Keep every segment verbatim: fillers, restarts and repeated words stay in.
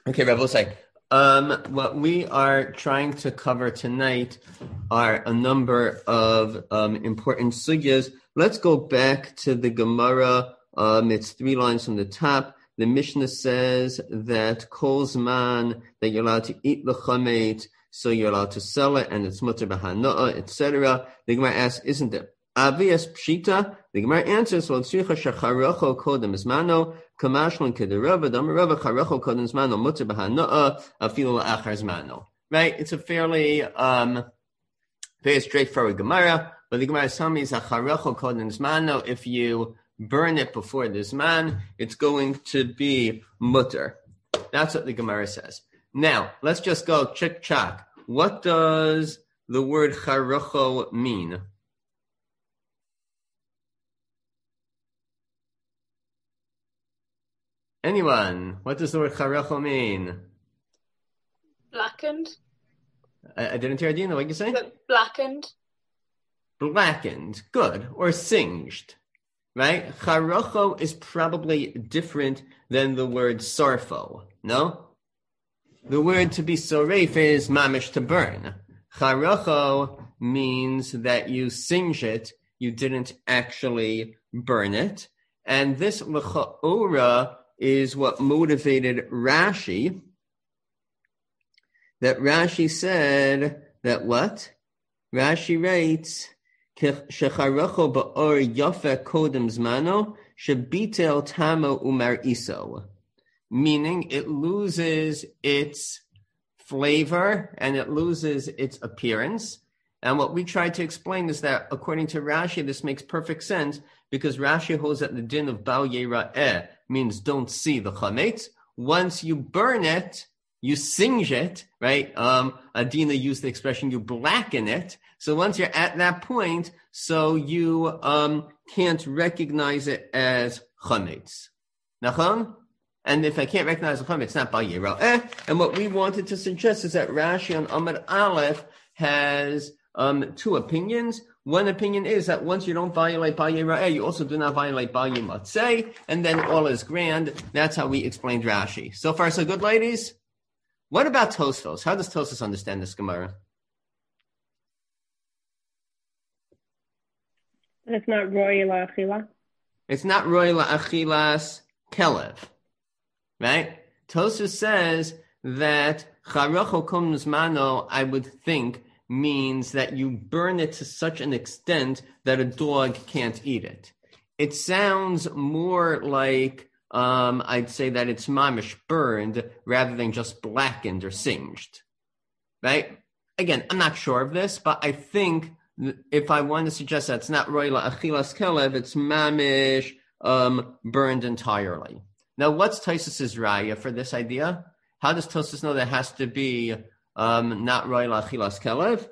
Okay, Rabbi, say, um, what we are trying to cover tonight are a number of um, important sugyas. Let's go back to the Gemara. Um, it's three lines from the top. The Mishnah says that kol zman, that you're allowed to eat the chametz, so you're allowed to sell it, and it's mutter b'hana'ah, et cetera. The Gemara asks, isn't it obvious pshita? The Gemara answers, well, tzricha shecharocho kodem zmano, kamashlan kederava, damarava charocho kodem zmano, mutter b'hana'ah, afilu la'achar zmano. Right? It's a fairly, um, very straightforward Gemara, but the Gemara is telling me is charocho kodem zmano, if you burn it before the zman, it's going to be mutter. That's what the Gemara says. Now, let's just go chick-chack. What does the word charocho mean? Anyone? What does the word charocho mean? Blackened. I, I didn't hear Adina. What did you say? Blackened. Blackened. Good. Or singed. Right? Charocho is probably different than the word sarfo. No? The word to be soreif is mamish, to burn. Charocho means that you singe it, you didn't actually burn it. And this l'cha'ora is what motivated Rashi. That Rashi said that what? Rashi writes, shecharocho ba'or yafe kodem zmano, shebitel tamo umar iso. Meaning it loses its flavor and it loses its appearance. And what we try to explain is that according to Rashi, this makes perfect sense because Rashi holds that the din of bal yera'eh means don't see the chametz. Once you burn it, you singe it, right? Um, Adina used the expression, you blacken it. So once you're at that point, so you um, can't recognize it as chametz. Nachon? And if I can't recognize the chametz, it's not bal yera'eh. And what we wanted to suggest is that Rashi on Amud Aleph has um, two opinions. One opinion is that once you don't violate bal yera'eh, you also do not violate bal yimatzeh, and then all is grand. That's how we explained Rashi. So far, so good, ladies? What about Tosfos? How does Tosfos understand this Gemara? It's not roy la'achila. It's not roy la'achilas kelev. Right? Tosfos says that charocho kodem zmano, I would think, means that you burn it to such an extent that a dog can't eat it. It sounds more like, um, I'd say that it's mamish burned rather than just blackened or singed. Right? Again, I'm not sure of this, but I think if I want to suggest that it's not roy la'achilas kelev, it's mamish um, burned entirely. Now, what's Tosfos' raya for this idea? How does Tosfos know that it has to be um, not roy la'achilas kelev?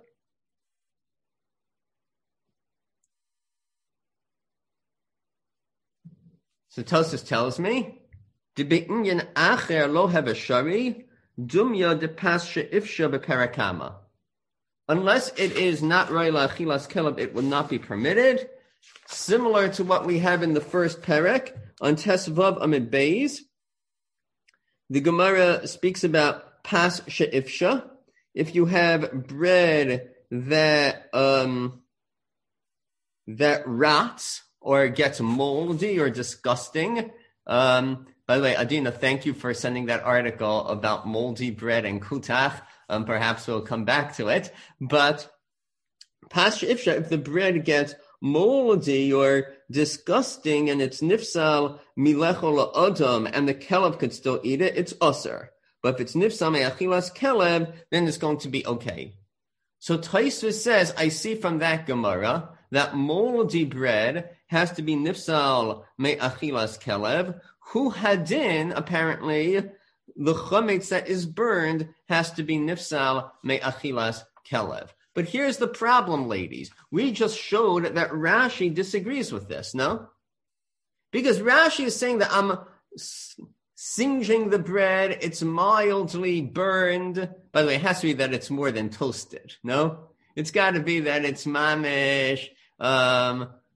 So Tosfos tells me, "D'be'inyan acher lo have a shari, dumya de pasha ifsha beperakama." Unless it is not roy la'achilas kelev, it would not be permitted. Similar to what we have in the first perek on Tesvav Amid Beis, the Gemara speaks about pas she'ifsha. If you have bread that um, that rots or gets moldy or disgusting. Um, by the way, Adina, thank you for sending that article about moldy bread and kutach. Um, perhaps we'll come back to it. But pas she'ifsha, if the bread gets moldy or disgusting and it's nifsal milechol la'odom and the kelev could still eat it, it's usher. But if it's nifsal me'achilas kelev, then it's going to be okay. So Tosfos says, I see from that Gemara that moldy bread has to be nifsal me'achilas kelev. Hu hadin, apparently, the chametz that is burned has to be nifsal me'achilas kelev. But here's the problem, ladies. We just showed that Rashi disagrees with this, no? Because Rashi is saying that I'm singeing the bread, it's mildly burned. By the way, it has to be that it's more than toasted, no? It's got to be that it's mamish, um,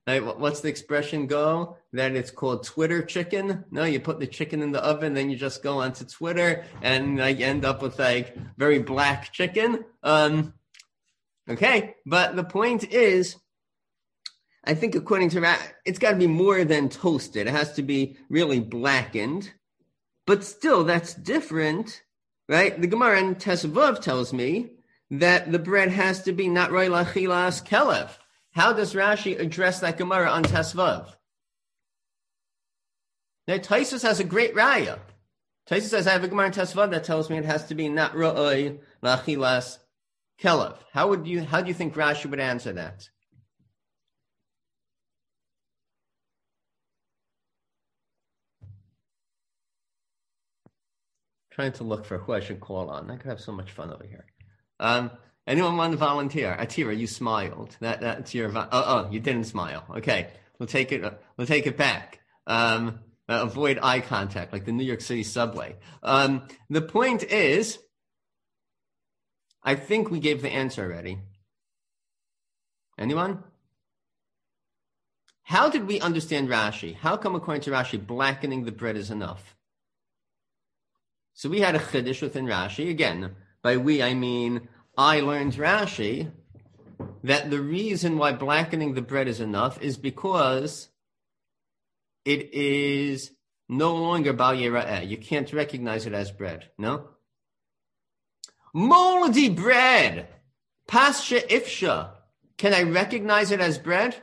Right? What's the expression go? That it's called Twitter chicken? No, you put the chicken in the oven, then you just go onto Twitter and like end up with like very black chicken. Um, okay, but the point is, I think according to Ra, it's got to be more than toasted. It has to be really blackened. But still, that's different, right? The Gemara in Tesvav tells me that the bread has to be not roi lachilas kelev. How does Rashi address that Gemara on Tesvav? Now, Taisus has a great raya. Taisus says, I have a Gemara in Tesvav that tells me it has to be not roi lachilas kelev. How would you? How do you think Rashi would answer that? Trying to look for who I should call on. I could have so much fun over here. Um, anyone want to volunteer? Atira, you smiled. That that's your. Vo- oh, oh, you didn't smile. Okay, we'll take it. We'll take it back. Um, uh, avoid eye contact, like the New York City subway. Um, the point is, I think we gave the answer already. Anyone? How did we understand Rashi? How come, according to Rashi, blackening the bread is enough? So we had a chiddush within Rashi. Again, by we, I mean, I learned Rashi, that the reason why blackening the bread is enough is because it is no longer bal yera'eh. You can't recognize it as bread, no? Moldy bread! Pascha ifsha. Can I recognize it as bread?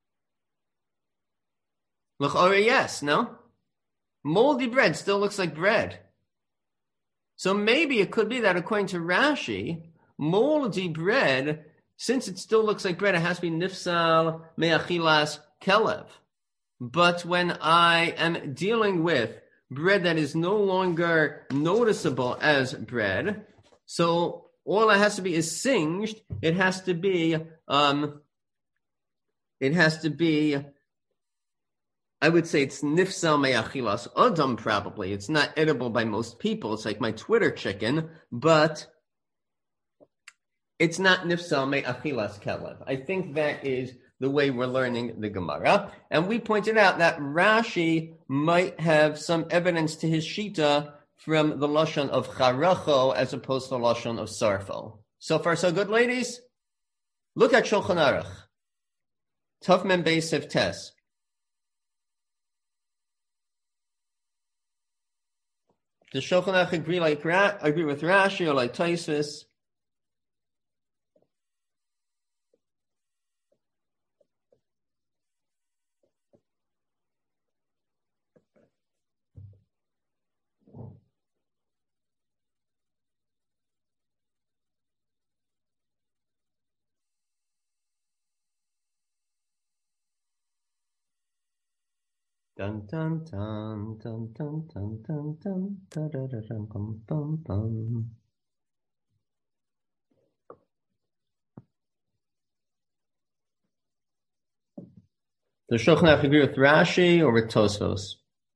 L'chorah, yes, no? Moldy bread still looks like bread. So maybe it could be that according to Rashi, moldy bread, since it still looks like bread, it has to be nifsal me'achilas kelev. But when I am dealing with bread that is no longer noticeable as bread, so all it has to be is singed. It has to be, um, it has to be, I would say it's nifsal me'achilas adam probably. It's not edible by most people. It's like my Twitter chicken, but it's not nifsal me'achilas kelev. I think that is the way we're learning the Gemara. And we pointed out that Rashi might have some evidence to his shita from the lashon of characho as opposed to the lashon of sarfo. So far, so good, ladies? Look at Shulchan Aruch. Tov Mem Beis Sif Tes. Does Shulchan Aruch agree like agree with Rashi or like Tosfos? Dun dun dun dun dun dun dun dun dun dun dun dun bum bum bum. Does Shulchan Aruch agree with Rashi or with Tosfos?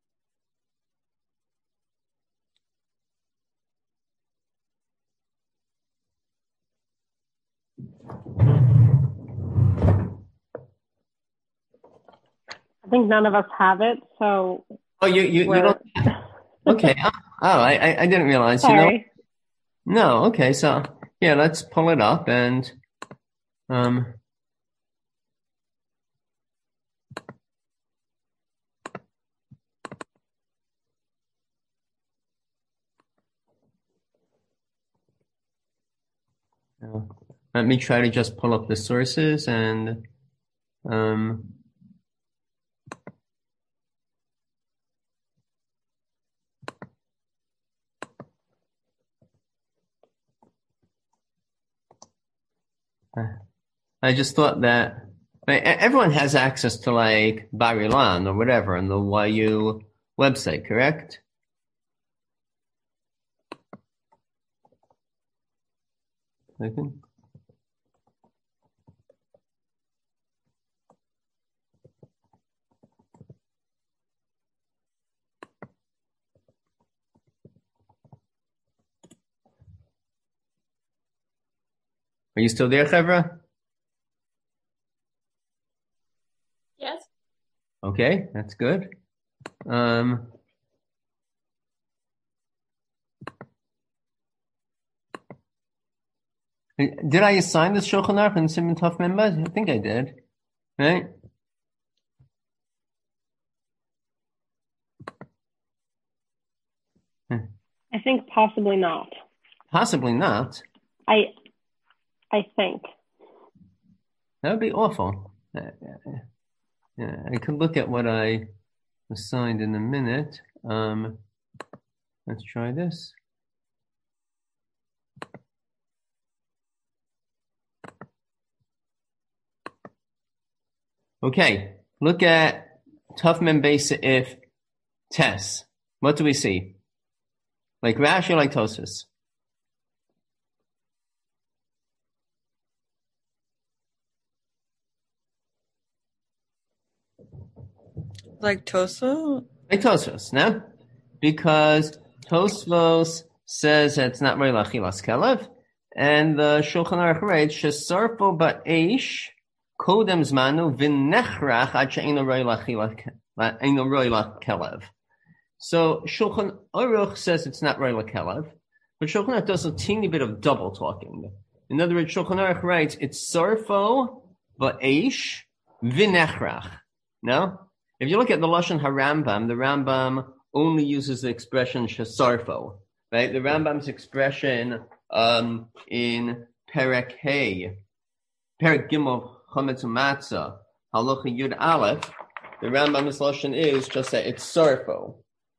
I think none of us have it, so. Oh, you you, you don't. Okay. Oh, I, I I didn't realize. Sorry. You know. No. Okay. So yeah, let's pull it up and um. Let me try to just pull up the sources and um. I just thought that everyone has access to like Bar Ilan or whatever on the Y U website, correct? Okay. Are you still there, Chevra? Okay, that's good. Um, did I assign this Shulchan Aruch and Siman Tov members? I think I did, right? I think possibly not. Possibly not. I, I think. That would be awful. Yeah, I could look at what I assigned in a minute. Um, let's try this. Okay, look at Tuf Mem Beis if Tes. What do we see? Like Rashi or like Tosfos? Like Tosfos? Like Tosfos, no? Because Tosfos says that it's not really Lachilas Kelev, and the Shulchan Aruch writes, Shesarfo ba'esh kodem zmanu v'nechrach ad she'eino roi lachilas kelev. So Shulchan Aruch says it's not roi lakelev, but Shulchan Aruch does a teeny bit of double talking. In other words, Shulchan Aruch writes, it's sarfo ba'esh v'nechrach. No? If you look at the Lashon HaRambam, the Rambam only uses the expression shesarfo, right? The Rambam's expression um, in Perek Hey, Perek Gimel Chometz U'Matzah, Halacha Yud Aleph, the Rambam's Lashon is just that it's sarfo.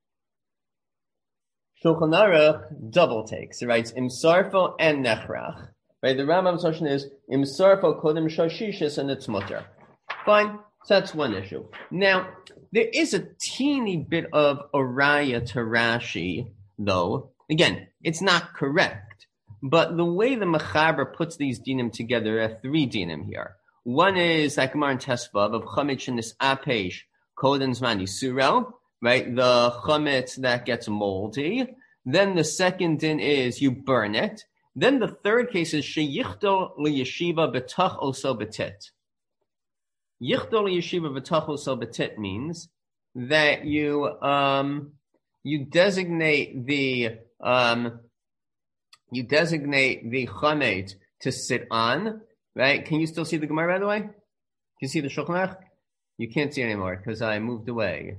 Shulchan Aruch double takes. He writes im sarfo and nechrach. Right? The Rambam's Lashon is im sarfo kodem shashishis and it's mutter. Fine. So that's one issue. Now, there is a teeny bit of a raya to Rashi, though. Again, it's not correct. But the way the Mechaber puts these dinim together, there are three dinim here. One is, like Gemara in Tesvav, of chametz shenis apesh koden zman yisuro, right? The chametz that gets moldy. Then the second din is you burn it. Then the third case is sheyichdo liyeshiva betach oso betit. Yichdo liyeshiva betach oso betit means that you um you designate the um you designate the chametz to sit on, right? Can you still see the Gemara, by the way? Can you see the Shulchan Aruch? You can't see it anymore because I moved away.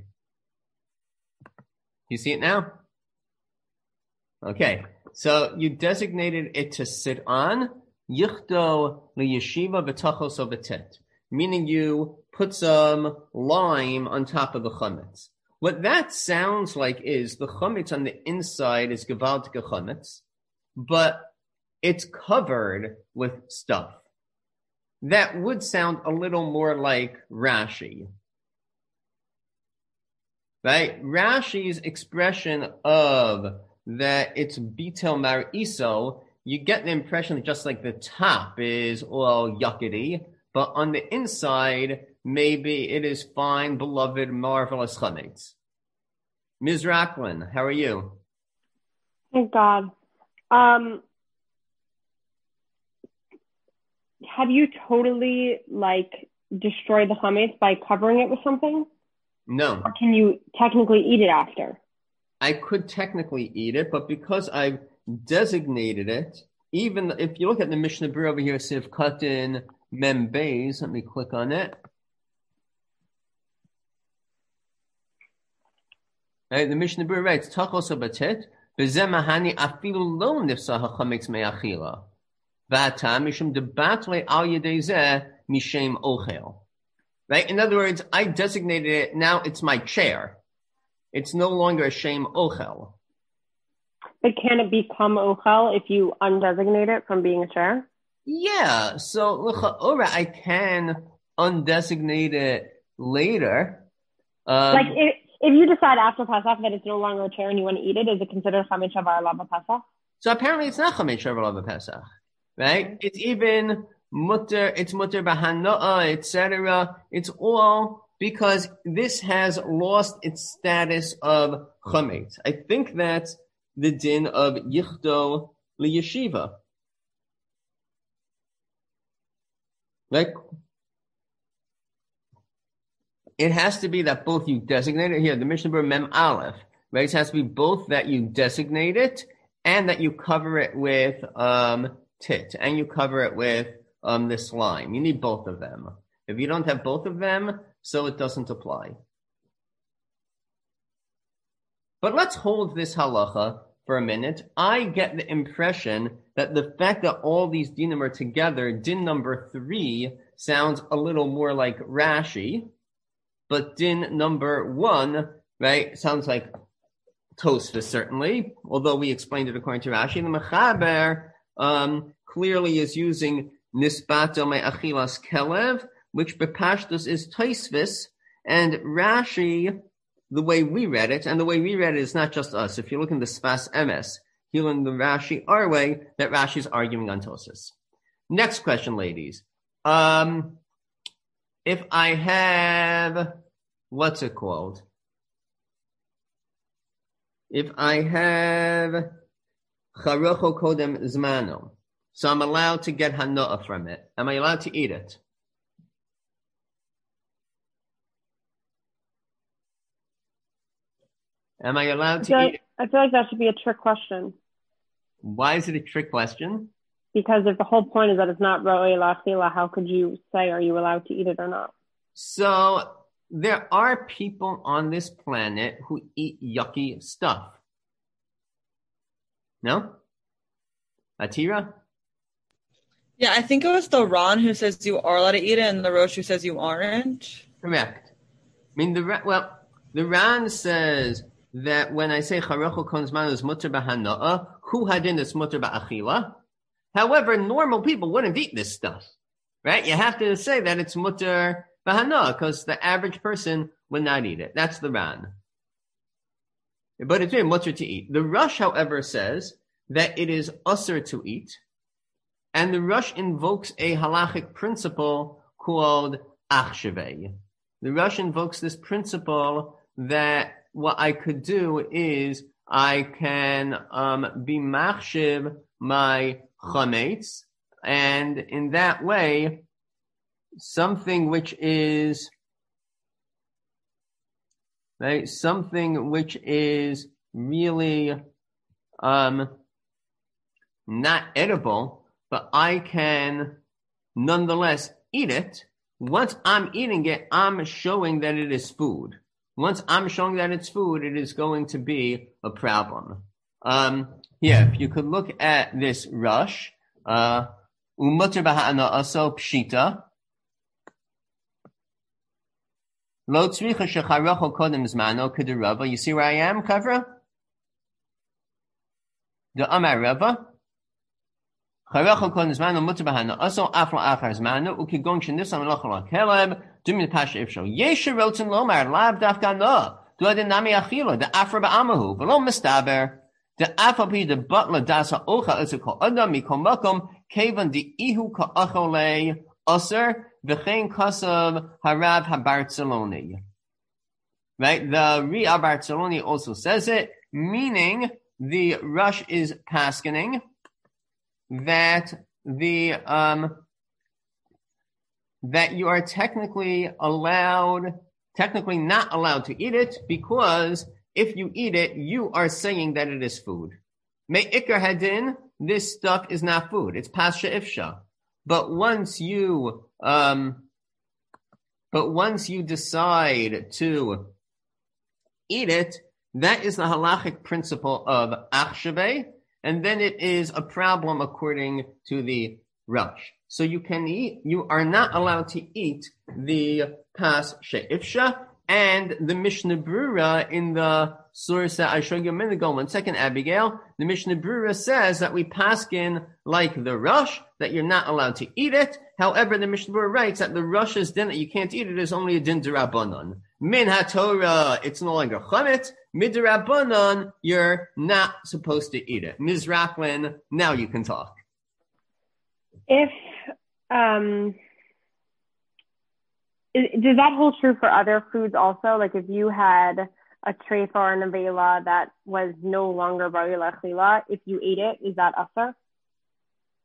You see it now? Okay, so you designated it to sit on. Yichdo liyeshiva betach oso betit, meaning you put some lime on top of the chametz. What that sounds like is the chametz on the inside is gewaltige chametz, but it's covered with stuff. That would sound a little more like Rashi. Right? Rashi's expression of that it's bitel mar iso, you get the impression that just like the top is all yuckety, but on the inside, maybe it is fine, beloved, marvelous chametz. Miz Racklin, how are you? Thank God. Um, have you totally, like, destroyed the chametz by covering it with something? No. Or can you technically eat it after? I could technically eat it, but because I've designated it, even if you look at the Mishnah Berurah over here, Siv Katan Mem Beis, let me click on it. Right, the Mishnah Berurah writes, Tachos Batet, Bezeh Mahani Afilu Lo Nifsa HaChametz Me'achila, V'ata Mishum Debatle Al Yedei Zeh Mishem Ochel. Right? In other words, I designated it, now it's my chair. It's no longer a shem ochel. But can it become ochel if you undesignate it from being a chair? Yeah, so l'cha'ora, I can undesignate it later. Um, like if, if you decide after Pesach that it's no longer a chair and you want to eat it, is it considered chametz shavar lava Pesach? So apparently it's not chametz shavar lava Pesach, right? It's even mutter, it's mutter b'hanoah, et cetera. It's all because this has lost its status of chametz. I think that's the din of yichdo liyeshiva. Like, it has to be that both you designate it. Here, the Mishnah Berurah Mem Aleph, right? It has to be both that you designate it and that you cover it with um, tit, and you cover it with um, this line. You need both of them. If you don't have both of them, so it doesn't apply. But let's hold this halacha for a minute. I get the impression that the fact that all these dinim are together, din number three, sounds a little more like Rashi, but din number one, right, sounds like Tosfos, certainly, although we explained it according to Rashi. The Mechaber um, clearly is using Nisbato me achilas kelev, which bepashtus is Tosfos, and Rashi, the way we read it, and the way we read it is not just us. If you look in the Sfas Emes, you in the Rashi our way, that Rashi is arguing on Tosfos. Next question, ladies. Um, if I have, what's it called? If I have charocho kodem zmano, so I'm allowed to get hanoah from it. Am I allowed to eat it? Am I allowed to I feel, eat like, it? I feel like that should be a trick question. Why is it a trick question? Because if the whole point is that it's not ro'ei la'achila, how could you say, are you allowed to eat it or not? So there are people on this planet who eat yucky stuff. No? Atira? Yeah, I think it was the Ron who says you are allowed to eat it and the Rosh who says you aren't. Correct. I mean, the well, the Ran says that when I say charocho konzman is mutter b'hanoah, hu hadin is mutter ba'achila. However, normal people wouldn't eat this stuff, right? You have to say that it's mutter b'hanoah because the average person would not eat it. That's the Ran. But it's really mutter to eat. The Rush, however, says that it is usser to eat, and the Rush invokes a halachic principle called achshevei. The Rush invokes this principle that what I could do is I can um, be machshiv my chametz, and in that way, something which is right, something which is really um, not edible, but I can nonetheless eat it. Once I'm eating it, I'm showing that it is food. Once I'm showing that it's food, it is going to be a problem. Um, yeah, if you could look at this Rush, uh, umutter b'ha'ana aso pshita. Lo tzricha shecharocho kodem zmano k'derava. You see where I am, Kavra? The Amar Rava. Charocho kodem zmano mutter b'ha'ana aso aflo achar zmano ukigong shenisam lochol keleb. Dumin pasha ifshol. Yesha rotzen lomar lav dafka no. Du adin nami achila. The afra ba'amahu. V'lo mistaber. The afapi the butler dasa ocha usikol adam mikom makom kevan di ihu ka'achole aser v'chein kasav harav habartzaloni. Right? The Ri Bartzaloni also says it, meaning the Rush is paskening that the um that you are technically allowed, technically not allowed to eat it, because if you eat it, you are saying that it is food. Me'ikar hadin, this stuff is not food. It's pasha ifsha. But once you, um, but once you decide to eat it, that is the halachic principle of achshaveh, and then it is a problem according to the Rush. So you can eat, you are not allowed to eat the pas she'ifsha, and the Mishnah Berurah in the source that I showed you a minute ago, one second, Abigail, the Mishnah Berurah says that we paskin like the Rush, that you're not allowed to eat it. However, the Mishnah Berurah writes that the Rush's din that you can't eat it is only a din d'Rabbanan. Min HaTorah, it's no longer chametz. Mid d'Rabbanan, you're not supposed to eat it. Miz Raplin, now you can talk. If, um, is, does that hold true for other foods also? Like if you had a treifa or a nevela that was no longer bari l'achila, if you ate it, is that asar?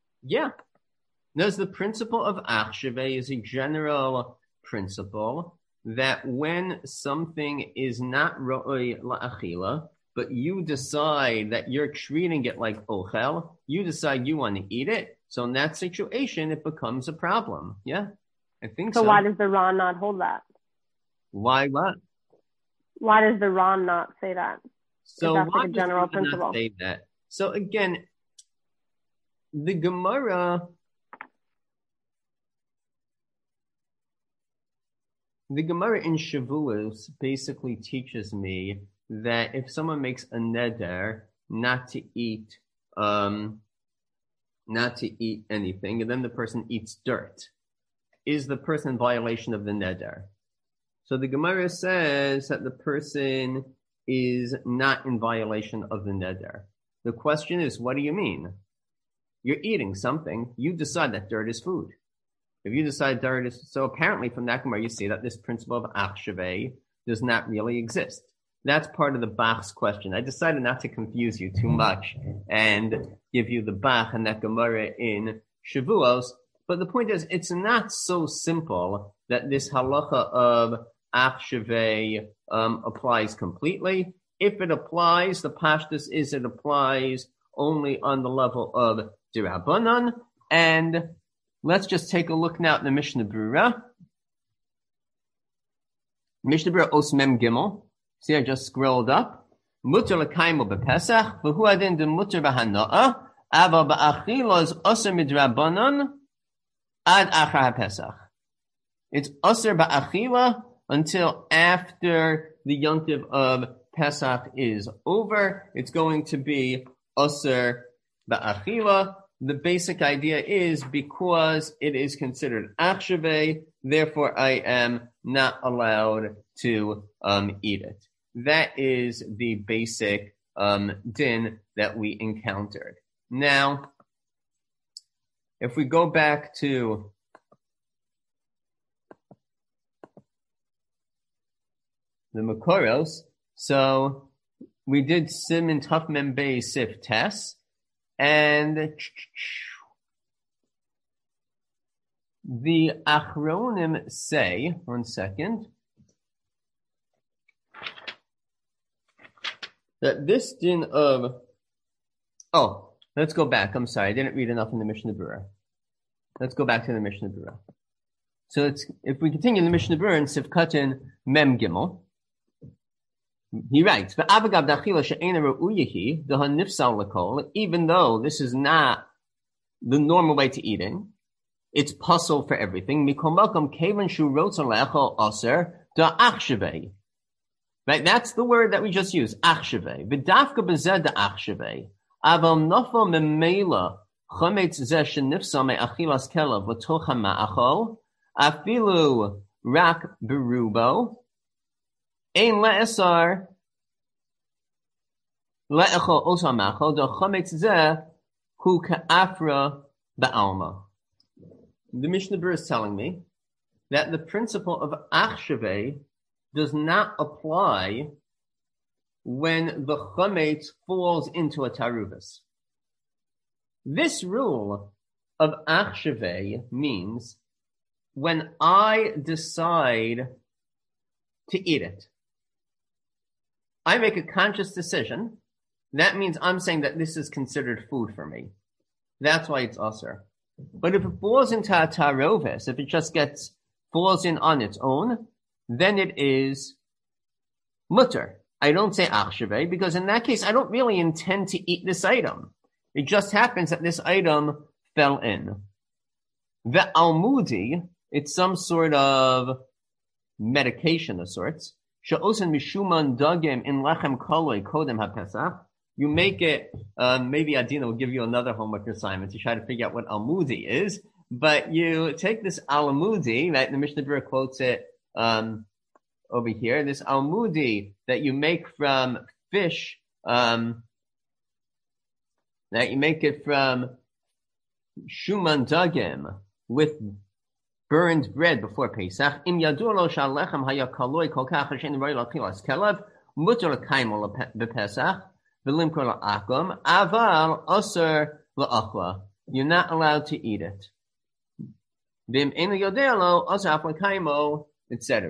Yeah. There's the principle of achsheveh is a general principle that when something is not ro'oi la'achila, but you decide that you're treating it like ochel, you decide you want to eat it, so in that situation, it becomes a problem. Yeah, I think so. So why does the Ron not hold that? Why what? Why does the Ron not say that? So that's why like a general does the Ron principle. not say that? So again, the Gemara, the Gemara in Shavuos basically teaches me that if someone makes a neder not to eat, um, not to eat anything, and then the person eats dirt, is the person in violation of the neder? So the Gemara says that the person is not in violation of the neder. The question is, what do you mean? You're eating something. You decide that dirt is food. If you decide dirt is, so apparently from that Gemara you see that this principle of achshavei does not really exist. That's part of the Bach's question. I decided not to confuse you too much and give you the Bach and that Gemara in Shavuos. But the point is, it's not so simple that this halacha of achshavei um, applies completely. If it applies, the pashtus is it applies only on the level of Dirabanan. And let's just take a look now at the Mishnah Berurah. Mishnah Berurah Os Mem Gimel. See, I just scrolled up. Mutter l'kaymo b'Pesach, v'hu adin de mutter b'hana'a, ava ba'achilos osir midrabanan ad achar ha'Pesach. It's osir ba'achila until after the yontiv of Pesach is over. It's going to be osir ba'achila. The basic idea is because it is considered achshavei, therefore I am not allowed to um, eat it. That is the basic um, din that we encountered. Now, if we go back to the Makoros, so we did Siman Tuf Mem Beis Sif Tes, and the Achronim say, one second, that this din of, oh, let's go back. I'm sorry, I didn't read enough in the Mishnah Berurah. Let's go back to the Mishnah Berurah. So it's, if we continue the Mishnah Berurah in Sifkatin Mem Gimel, he writes, even though this is not the normal way to eating, it's puzzle for everything. Right? That's the word that we just used, achshavei. V'dafka b'zeh da achshavei. Aval nofo memela chometz zeh shenifsa me'achilas kelav l'toch ha'ma'achol afilu rak berubo ein le'esar le'echol os ha'machol da chometz zeh hu ka'afra ba'alma. The Mishnah Berurah is telling me that the principle of achshavei does not apply when the chametz falls into a taruvus. This rule of achshavei means when I decide to eat it, I make a conscious decision. That means I'm saying that this is considered food for me. That's why it's asur. But if it falls into a taruvus, if it just gets falls in on its own, then it is mutter. I don't say achshavei because in that case, I don't really intend to eat this item. It just happens that this item fell in. The almudi, it's some sort of medication of sorts. She'osen mishuman dagim in lechem koloi kodem ha'pesach. You make it, um, maybe Adina will give you another homework assignment to try to figure out what almudi is. But you take this almudi, right? The Mishnah Berurah quotes it Um, over here, this almudi that you make from fish, um, that you make it from shuman dagim with burned bread before Pesach. Im yadur lo shalechem haya kaloi kol kach hashen roi lachilas kelev mutar l'kaimo b'Pesach v'limkor la'akum aval osir la'achla. You're not allowed to eat it. V'im enu yodeh lo osir af l'kaimo, et cetera.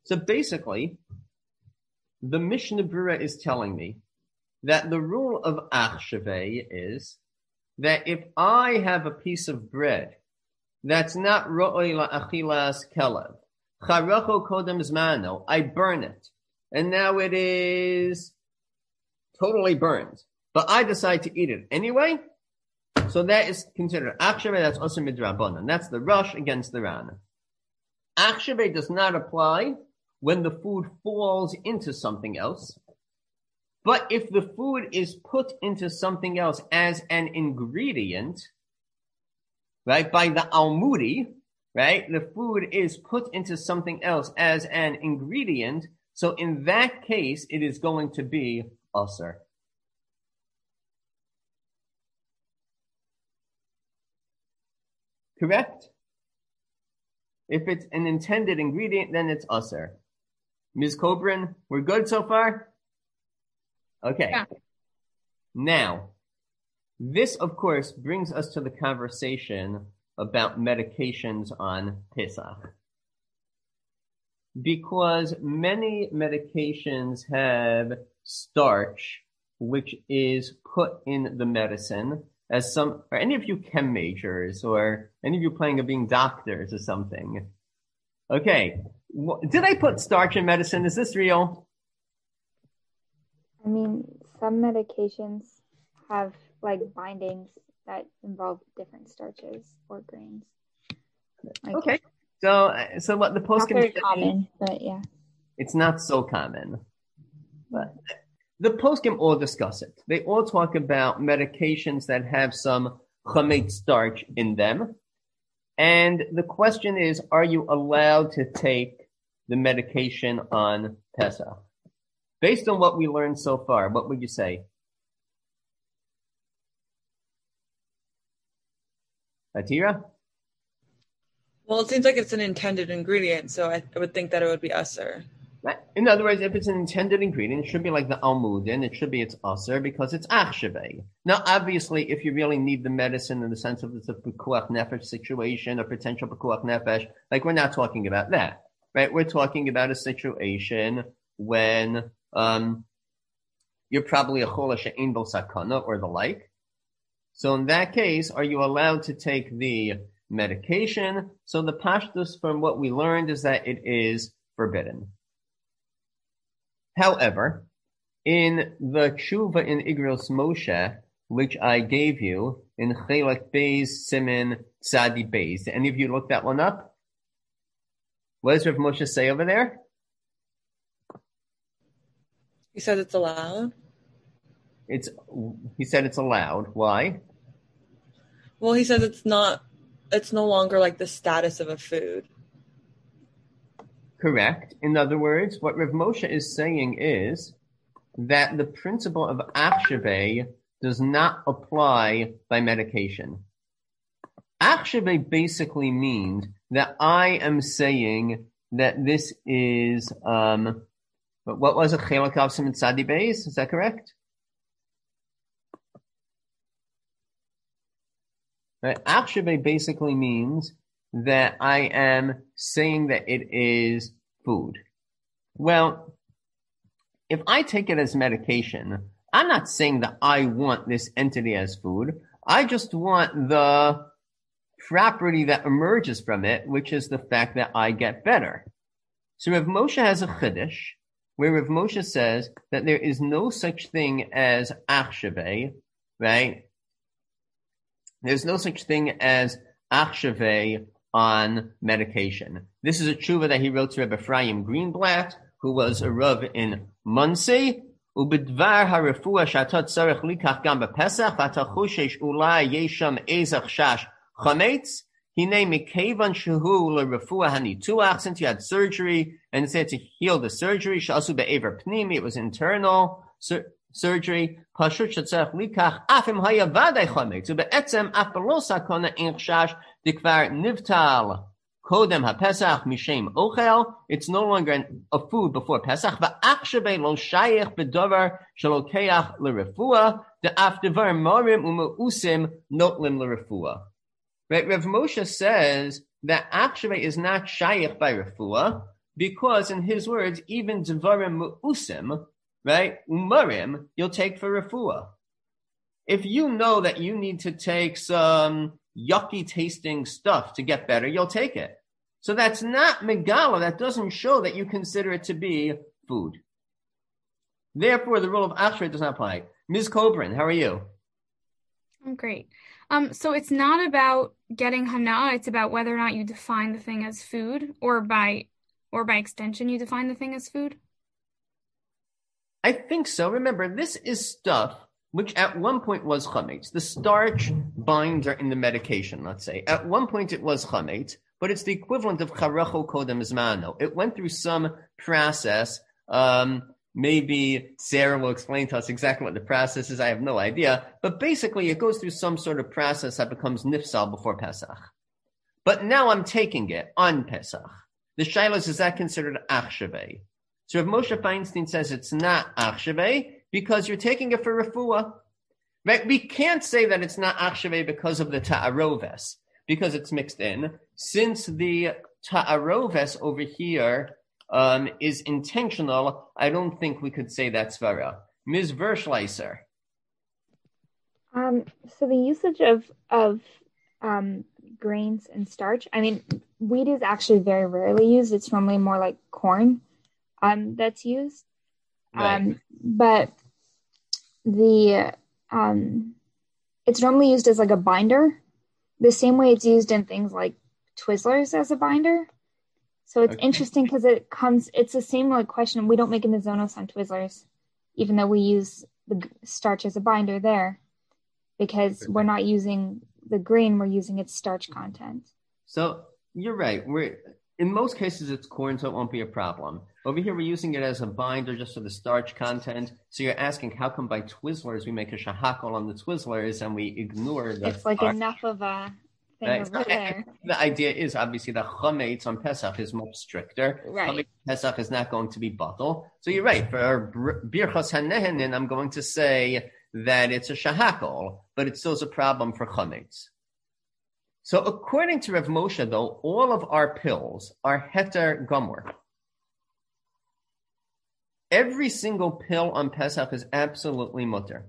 So basically, the Mishnah Berurah is telling me that the rule of achshave is that if I have a piece of bread that's not ro'oi la'achilas kelev, characho kodem zmano, I burn it, and now it is totally burned, but I decide to eat it anyway, so that is considered achshave, that's also midrabanan. That's the rush against the Rana. Achshave does not apply when the food falls into something else. But if the food is put into something else as an ingredient, right, by the Almudi, right, the food is put into something else as an ingredient, so in that case, it is going to be asur. Correct? If it's an intended ingredient, then it's asur. Miz Kobrin, we're good so far? Okay. Yeah. Now, this, of course, brings us to the conversation about medications on Pesach. Because many medications have starch, which is put in the medicine, as some, are any of you chem majors, or any of you planning on being doctors or something? Okay. Did I put starch in medicine? Is this real? I mean, some medications have like bindings that involve different starches or grains. Like, okay. So, so what the post not very common, but yeah. It's not so common. But the poskim all discuss it. They all talk about medications that have some chametz starch in them. And the question is, are you allowed to take the medication on Pesach? Based on what we learned so far, what would you say? Atira? Well, it seems like it's an intended ingredient, so I, I would think that it would be asur. Right. In other words, if it's an intended ingredient, it should be like the almudin. It should be it's asur because it's achshave. Now, obviously, if you really need the medicine in the sense of it's a pekuach nefesh situation, a potential pekuach nefesh, like we're not talking about that, right? We're talking about a situation when um, you're probably a chola she'ein bo sakana or the like. So in that case, are you allowed to take the medication? So the pashtus from what we learned is that it is forbidden. However, in the tshuva in Igros Moshe, which I gave you in Chelek Beis Simin Tzadi Beis, did any of you look that one up? What does Rav Moshe say over there? He said it's allowed. It's he said it's allowed. Why? Well, he says it's not. It's no longer like the status of a food. Correct. In other words, what Rav Moshe is saying is that the principle of achshave does not apply by medication. Achshave basically means that I am saying that this is, um, what was it? Chelek av simin tzadi beis? Is that correct? Right. Achshave basically means that I am saying that it is food. Well, if I take it as medication, I'm not saying that I want this entity as food. I just want the property that emerges from it, which is the fact that I get better. So Rav Moshe has a chiddush where Rav Moshe says that there is no such thing as achshave, right? There's no such thing as achshave on medication. This is a tshuva that he wrote to Rebbe Ephraim Greenblatt, who was a Rav in Monsey. Ubedvar harefua shatot tzarech likach gam bepesach v'ata chushesh ulai yesham ezach shash chametz hinei mikevan shehu lerefua hanituach, since you had surgery and it said to heal the surgery shasu be'ever pnimi, it was internal sur- surgery. Pashut shetzarech likach afim haya vaday chametz ube'etzem af belo sakona ein chash dikvar nivtal kodem haPesach mishem ochel. It's no longer an, a food before Pesach. Va'achshave lo shayich bedavar shalokeach l'refua de'af devar morim umeusim notlim l'refua. Right? Rav Moshe says that achshave is not shayich by refua because in his words, even Dvarim Mu'usim, right, Umarim, you'll take for refuah. If you know that you need to take some yucky tasting stuff to get better, you'll take it. So that's not megala. That doesn't show that you consider it to be food. Therefore, the rule of ashrei does not apply. Miz Kobrin, how are you? I'm great. Um, so it's not about getting hana. It's about whether or not you define the thing as food, or by, or by extension, you define the thing as food. I think so. Remember, this is stuff which at one point was chametz. The starch binder in the medication, let's say. At one point it was chametz, but it's the equivalent of charecho kodem zmano. It went through some process. Um, maybe Sarah will explain to us exactly what the process is. I have no idea. But basically it goes through some sort of process that becomes nifsal before Pesach. But now I'm taking it on Pesach. The shayla is that considered achshavei? So if Moshe Feinstein says it's not achshavei, because you're taking it for refuah. Right? We can't say that it's not achshavei because of the ta'aroves, because it's mixed in. Since the ta'aroves over here um, is intentional, I don't think we could say that's svara. Miz Verschleiser. Um, so the usage of of um, grains and starch, I mean, wheat is actually very rarely used. It's normally more like corn um, that's used. Right. Um, but the um, it's normally used as like a binder, the same way it's used in things like Twizzlers as a binder. So it's Okay. interesting because it comes, it's the same like question. We don't make an Mizonos on Twizzlers, even though we use the starch as a binder there, because we're not using the grain, we're using its starch content. So you're right. We're in most cases it's corn, so it won't be a problem. Over here we're using it as a binder just for the starch content. So you're asking how come by Twizzlers we make a shahakol on the Twizzlers and we ignore the It's like starch? enough of a thing Right. over there. The idea is obviously that chametz on Pesach is much stricter. Right. Chametz Pesach is not going to be batel. So you're right. For birchas hanehenin, I'm going to say that it's a shahakol, but it still is a problem for chametz. So according to Rav Moshe, though, all of our pills are heter gomor. Every single pill on Pesach is absolutely mutter.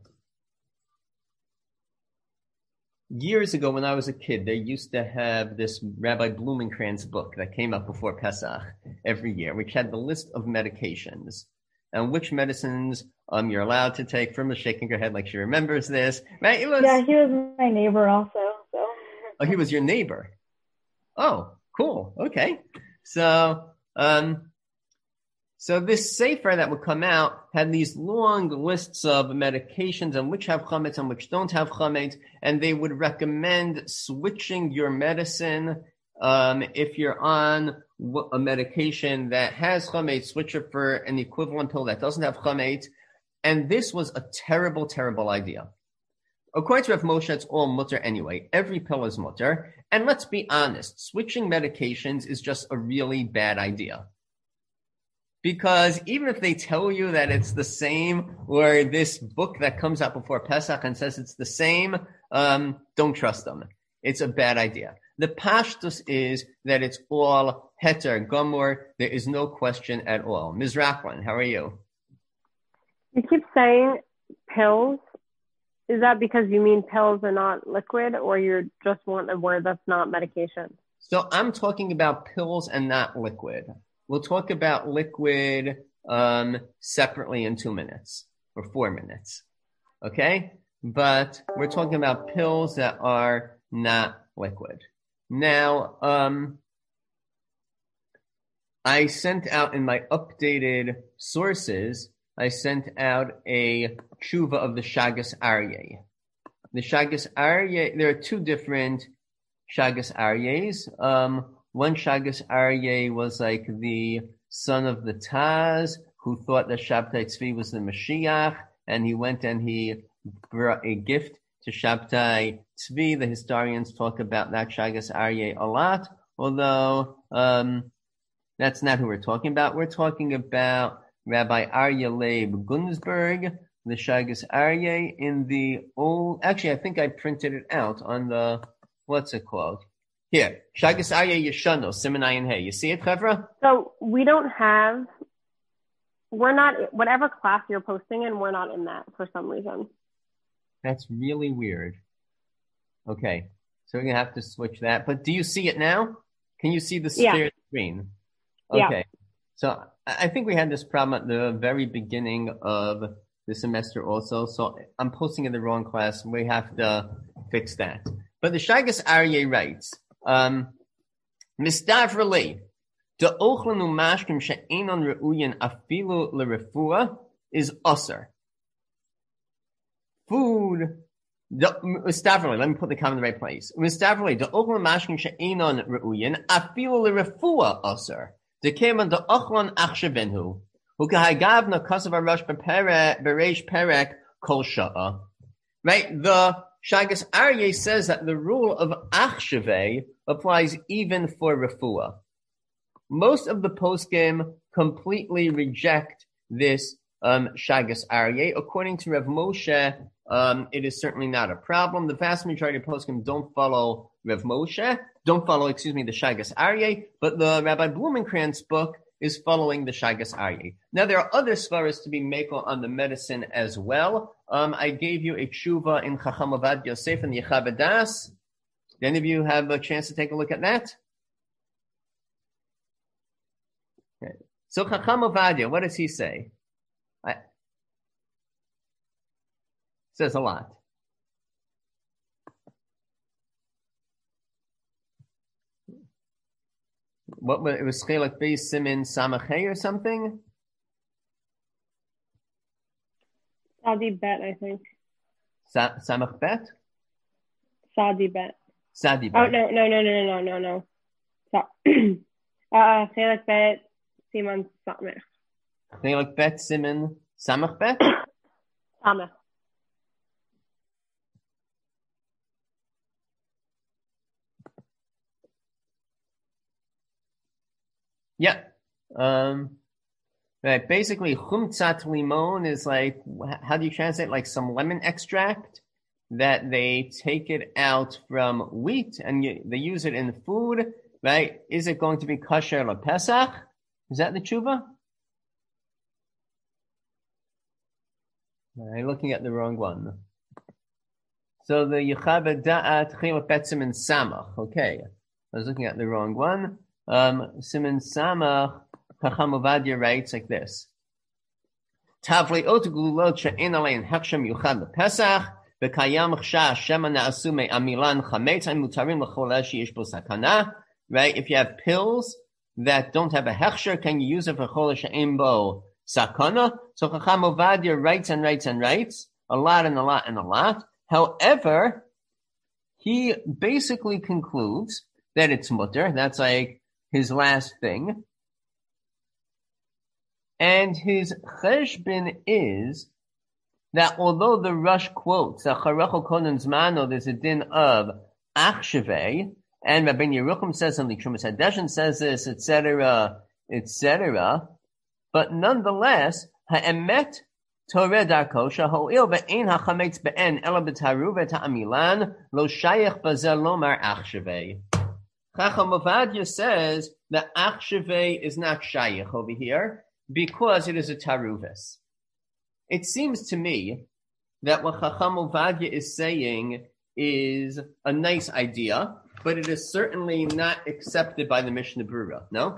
Years ago, when I was a kid, they used to have this Rabbi Blumenkranz book that came out before Pesach every year, which had the list of medications and which medicines um you're allowed to take. From shaking her head like she remembers this, right? It was, Yeah, he was my neighbor also. So. Oh, he was your neighbor. Oh, cool. Okay. So, um, so this sefer that would come out had these long lists of medications and which have chametz and which don't have chametz, and they would recommend switching your medicine um, if you're on a medication that has chametz, switch it for an equivalent pill that doesn't have chametz. And this was a terrible, terrible idea. According to Rav Moshe, it's all mutter anyway. Every pill is mutter. And let's be honest, switching medications is just a really bad idea. Because even if they tell you that it's the same, or this book that comes out before Pesach and says it's the same, um, don't trust them. It's a bad idea. The pashtus is that it's all heter gomor. There is no question at all. Miz Rachlin, how are you? You keep saying pills. Is that because you mean pills and not liquid, or you just want a word that's not medication? So I'm talking about pills and not liquid. We'll talk about liquid um, separately in two minutes or four minutes. Okay? But we're talking about pills that are not liquid. Now, um, I sent out in my updated sources, I sent out a tshuva of the Shagas Aryeh. The Shagas Aryeh, there are two different Shagas Aryehs. Um, one Shagas Aryeh was like the son of the Taz, who thought that Shabtai Tzvi was the Mashiach, and he went and he brought a gift to Shabtai Tzvi. The historians talk about that Shagas Aryeh a lot, although um, that's not who we're talking about. We're talking about Rabbi Aryeh Leib Gunsberg, the Shagas Aryeh in the old, actually I think I printed it out on the, what's it called? Here, Shagas Aryeh Yeshano, Simenayin Hey. You see it, Chevra? So we don't have, we're not, whatever class you're posting in, we're not in that for some reason. That's really weird. Okay, so we're going to have to switch that. But do you see it now? Can you see the sphere Yeah. screen? Okay. Yeah. So I think we had this problem at the very beginning of the semester also. So I'm posting in the wrong class. We have to fix that. But the Shagas Aryeh writes, um, Mistavrali, the ochlanu mashkim she'enon re'uyin afilu l'refua is usser. Food, Mistavrali, let me put the comment in the right place. Mistavrali, the ochlanu mashkim she'enon re'uyin afilu l'refua usser. The keman the ochlon achshavenhu. Ukahagavna kasav arash bereish perek kol sha'a. Right? The Shagas Aryeh says that the rule of achshaveh applies even for refuah. Most of the poskim completely reject this um, Shagas Aryeh. According to Rav Moshe, um, it is certainly not a problem. The vast majority of poskim don't follow Rav Moshe, don't follow, excuse me, the Shagas Aryeh, but the Rabbi Blumenkrantz book is following the Shagas Aryeh. Now, there are other svaras to be makel on the medicine as well. Um, I gave you a tshuva in Chacham Ovadia Yosef and Yechav Das. Did any of you have a chance to take a look at that? Okay. So Chacham Ovadia, what does he say? I, says a lot. What was it? Was Chelak Beis Simin Samachay or something? Sadi Bet, I think. Sa- Samach Bet? Sadi Bet. Sadi Bet. Oh, no, no, no, no, no, no, no. So, uh, Chelak Bet, Siman Samech. Chelak Bet Simin Samach Bet? Samech. Yeah. Um, right. Basically, chumtzat limon is like, how do you translate? Like some lemon extract that they take it out from wheat and you, they use it in food, right? Is it going to be kosher la Pesach? Is that the tshuva? I'm looking at the wrong one. So the Yechav Da'at Chiluk Bet Simin Samach. Okay. I was looking at the wrong one. Um, Simin Samach, Chacham Ovadia writes like this. Tavli ot glulot she'en alein hechshem yuchad lePesach, v'kayam chsha shema na'asu me'amilan chametz mutarim l'cholesh sheyesh bo sakana. Right? If you have pills that don't have a hechsher, can you use it for cholesh she'en bo sakana? So Chacham Ovadia writes and writes and writes, a lot and a lot and a lot. However, he basically concludes that it's mutter. That's like his last thing. And his cheshbin is that although the Rush quotes that Charecho Konan Zmano, there's a din of achshaveh, and Rabbi Yerucham says something, Trumas Hadeshin says this, et cetera, et cetera. But nonetheless, ha'emet Toreh darko shahoil ve'ein hachametz be'en ela b'taru ve'ta'amilan lo shayach bazel lomar achshaveh. Chacham Ovadia says that achshaveh is not shayach over here because it is a taruvis. It seems to me that what Chacham Ovadia is saying is a nice idea, but it is certainly not accepted by the Mishnah Brura. No?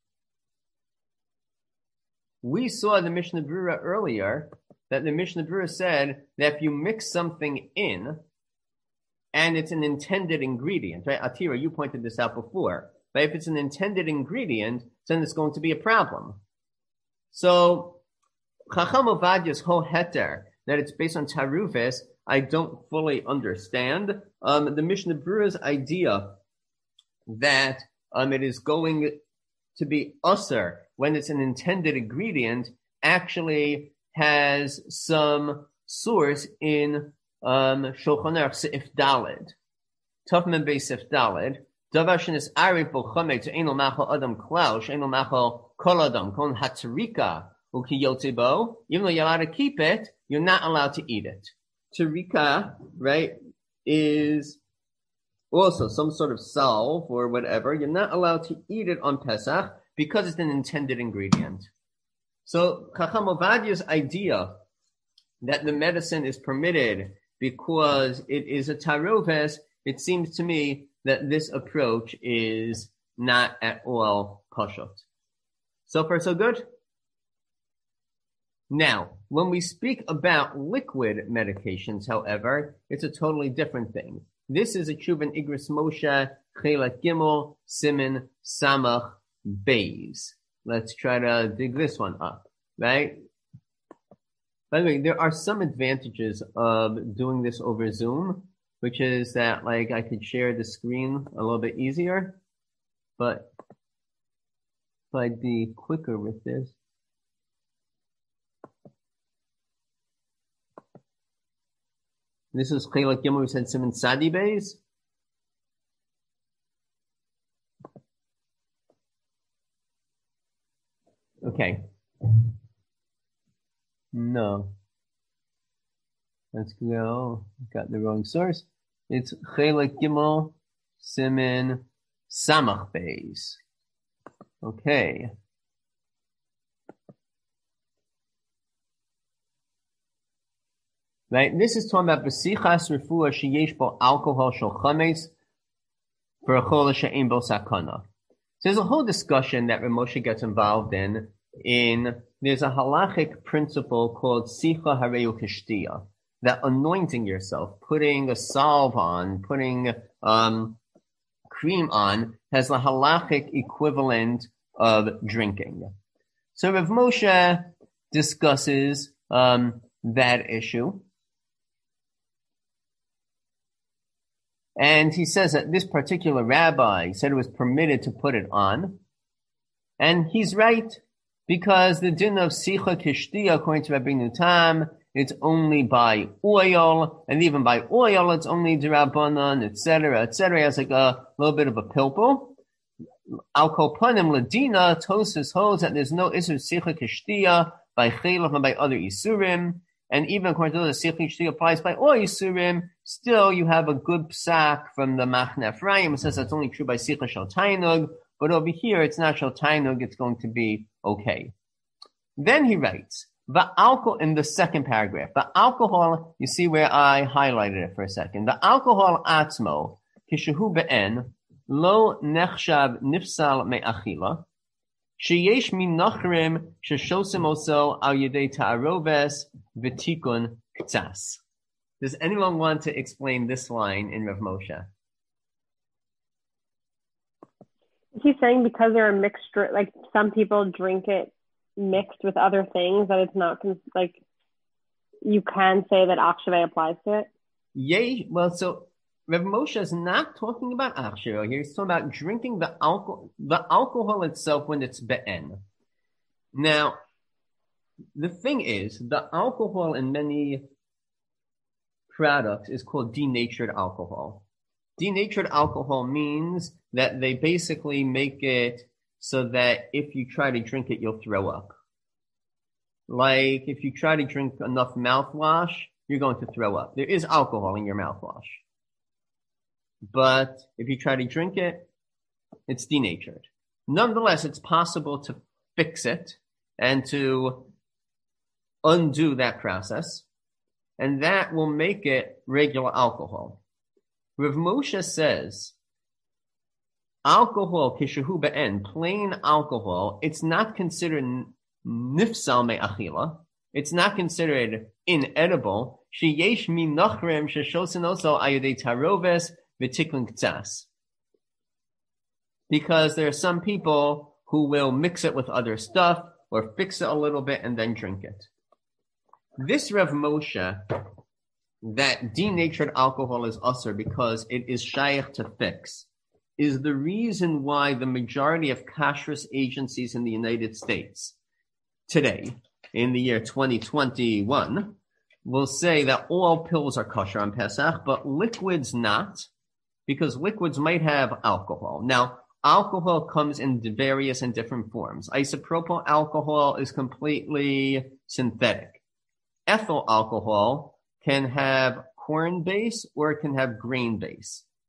We saw the Mishnah Brura earlier that the Mishnah Brura said that if you mix something in and it's an intended ingredient, right? Atira, you pointed this out before. But if it's an intended ingredient, then it's going to be a problem. So, Chacham Ovadia's whole heter, that it's based on taruvis, I don't fully understand. Um, the Mishnah Brura's idea that um, it is going to be usser when it's an intended ingredient actually has some source in um, Shulchan Aruch Seif Daled. Tufman Beis Seif Daled. Davar shenis arif bo chametz eino machal adam klal sheino machal kol adam kon hatzrika ukiyote bo. Even though you're allowed to keep it, you're not allowed to eat it. Tarika, right, is also some sort of salve or whatever, you're not allowed to eat it on Pesach because it's an intended ingredient. So Chacham Ovadia's idea that the medicine is permitted because it is a taroves, it seems to me that this approach is not at all pashut. So far, so good? Now, when we speak about liquid medications, however, it's a totally different thing. This is a Chuban Igris Moshe, Chelet Gimel, Siman, Samach, Beis. Let's try to dig this one up, right? By the way, there are some advantages of doing this over Zoom, which is that, like, I could share the screen a little bit easier, but if I'd be quicker with this. This is Chelet Gimel, we said Siman Sadi Beis. Okay. No. Let's go. Got the wrong source. It's Chelet Gimel, Siman Samach Beis. Okay. Right, this is talking about besichas refuah sheyesh bo alcohol shel chametz for a chol she'ein bo sakana. So there's a whole discussion that Rav Moshe gets involved in. In there's a halachic principle called sicha hareu kishtia, that anointing yourself, putting a salve on, putting um, cream on, has the halachic equivalent of drinking. So Rav Moshe discusses um, that issue. And he says that this particular rabbi said it was permitted to put it on. And he's right, because the din of sicha kishtia, according to Rabbeinu Tam, it's only by oil, and even by oil, it's only d'Rabbanan, et cetera, et cetera. It has like a little bit of a pilpul. Al kol panim ladina, Tosfos holds that there's no isur sicha kishtia by chelach and by other isurim. And even according to the sicha kishtia applies by all isurim, still you have a good psak from the Machne Ephraim. It says that's only true by sicha shel tainug, but over here it's not shel tainug, it's going to be okay. Then he writes, the alcohol in the second paragraph, the alcohol, you see where I highlighted it for a second. The alcohol atzmo, kishehu be'en, lo nechshav nifsal me'achila, sheyesh min nachrim sheshosim oso al yedei ta'aroves v'tikun k'tzas. Does anyone want to explain this line in Rav Moshe? He's saying because they're a mixture, like some people drink it mixed with other things, that it's not like you can say that Akshaveh applies to it. Yay! Well, so Rav Moshe is not talking about Akshaveh here. He's talking about drinking the alcohol, the alcohol itself when it's be'en. Now, the thing is, the alcohol in many products is called denatured alcohol. Denatured alcohol means that they basically make it so that if you try to drink it, you'll throw up. Like if you try to drink enough mouthwash, you're going to throw up. There is alcohol in your mouthwash. But if you try to drink it, it's denatured. Nonetheless, it's possible to fix it and to undo that process, and that will make it regular alcohol. Rav Moshe says, alcohol, kishehu be'en, plain alcohol, it's not considered nifsal me'achila. It's not considered inedible. Sheyesh min nachrem sheshosin oso ayudei taroves v'tikun k'tzas. Because there are some people who will mix it with other stuff or fix it a little bit and then drink it. This Rav Moshe, that denatured alcohol is usher because it is shaykh to fix, is the reason why the majority of kashrus agencies in the United States today, in the year twenty twenty-one, will say that all pills are kosher on Pesach, but liquids not, because liquids might have alcohol. Now, alcohol comes in various and different forms. Isopropyl alcohol is completely synthetic. Ethyl alcohol can have corn base or it can have grain base.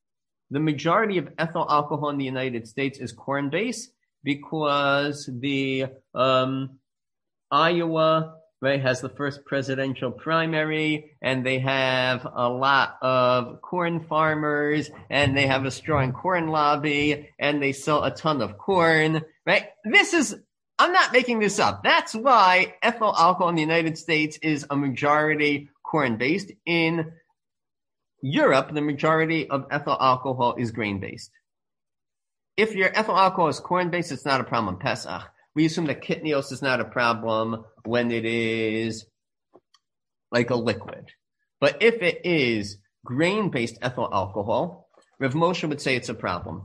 the majority of ethyl alcohol in the United States is corn-based because the um, Iowa, right, has the first presidential primary, and they have a lot of corn farmers, and they have a strong corn lobby, and they sell a ton of corn, right? This is, I'm not making this up. That's why ethyl alcohol in the United States is a majority corn-based. In Europe, the majority of ethyl alcohol is grain-based. If your ethyl alcohol is corn-based, it's not a problem in Pesach. We assume that kitnios is not a problem when it is like a liquid. But if it is grain-based ethyl alcohol, Rav Moshe would say it's a problem.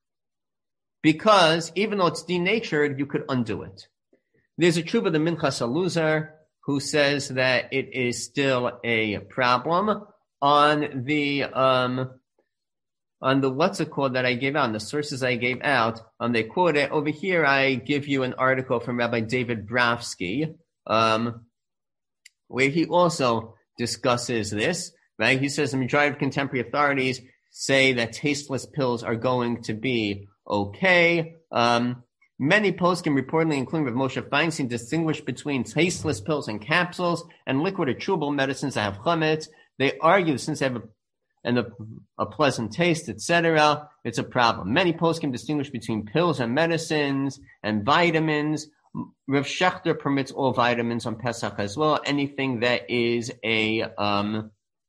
Because even though it's denatured, you could undo it. There's a tshuva, the Minchas Eluzar, who says that it is still a problem. On the um, on the what's it called that I gave out, on the sources I gave out, um, they quote it. Over here, I give you an article from Rabbi David Bravsky, um, where he also discusses this, right? He says the majority of contemporary authorities say that tasteless pills are going to be okay. Um, many poskim reportedly, including Rav Moshe Feinstein, distinguish between tasteless pills and capsules and liquid or chewable medicines that have chametz. They argue since they have a, and a, a pleasant taste, et cetera, it's a problem. Many poskim distinguish between pills and medicines and vitamins. Rav Shechter permits all vitamins on Pesach as well. Anything that is a um,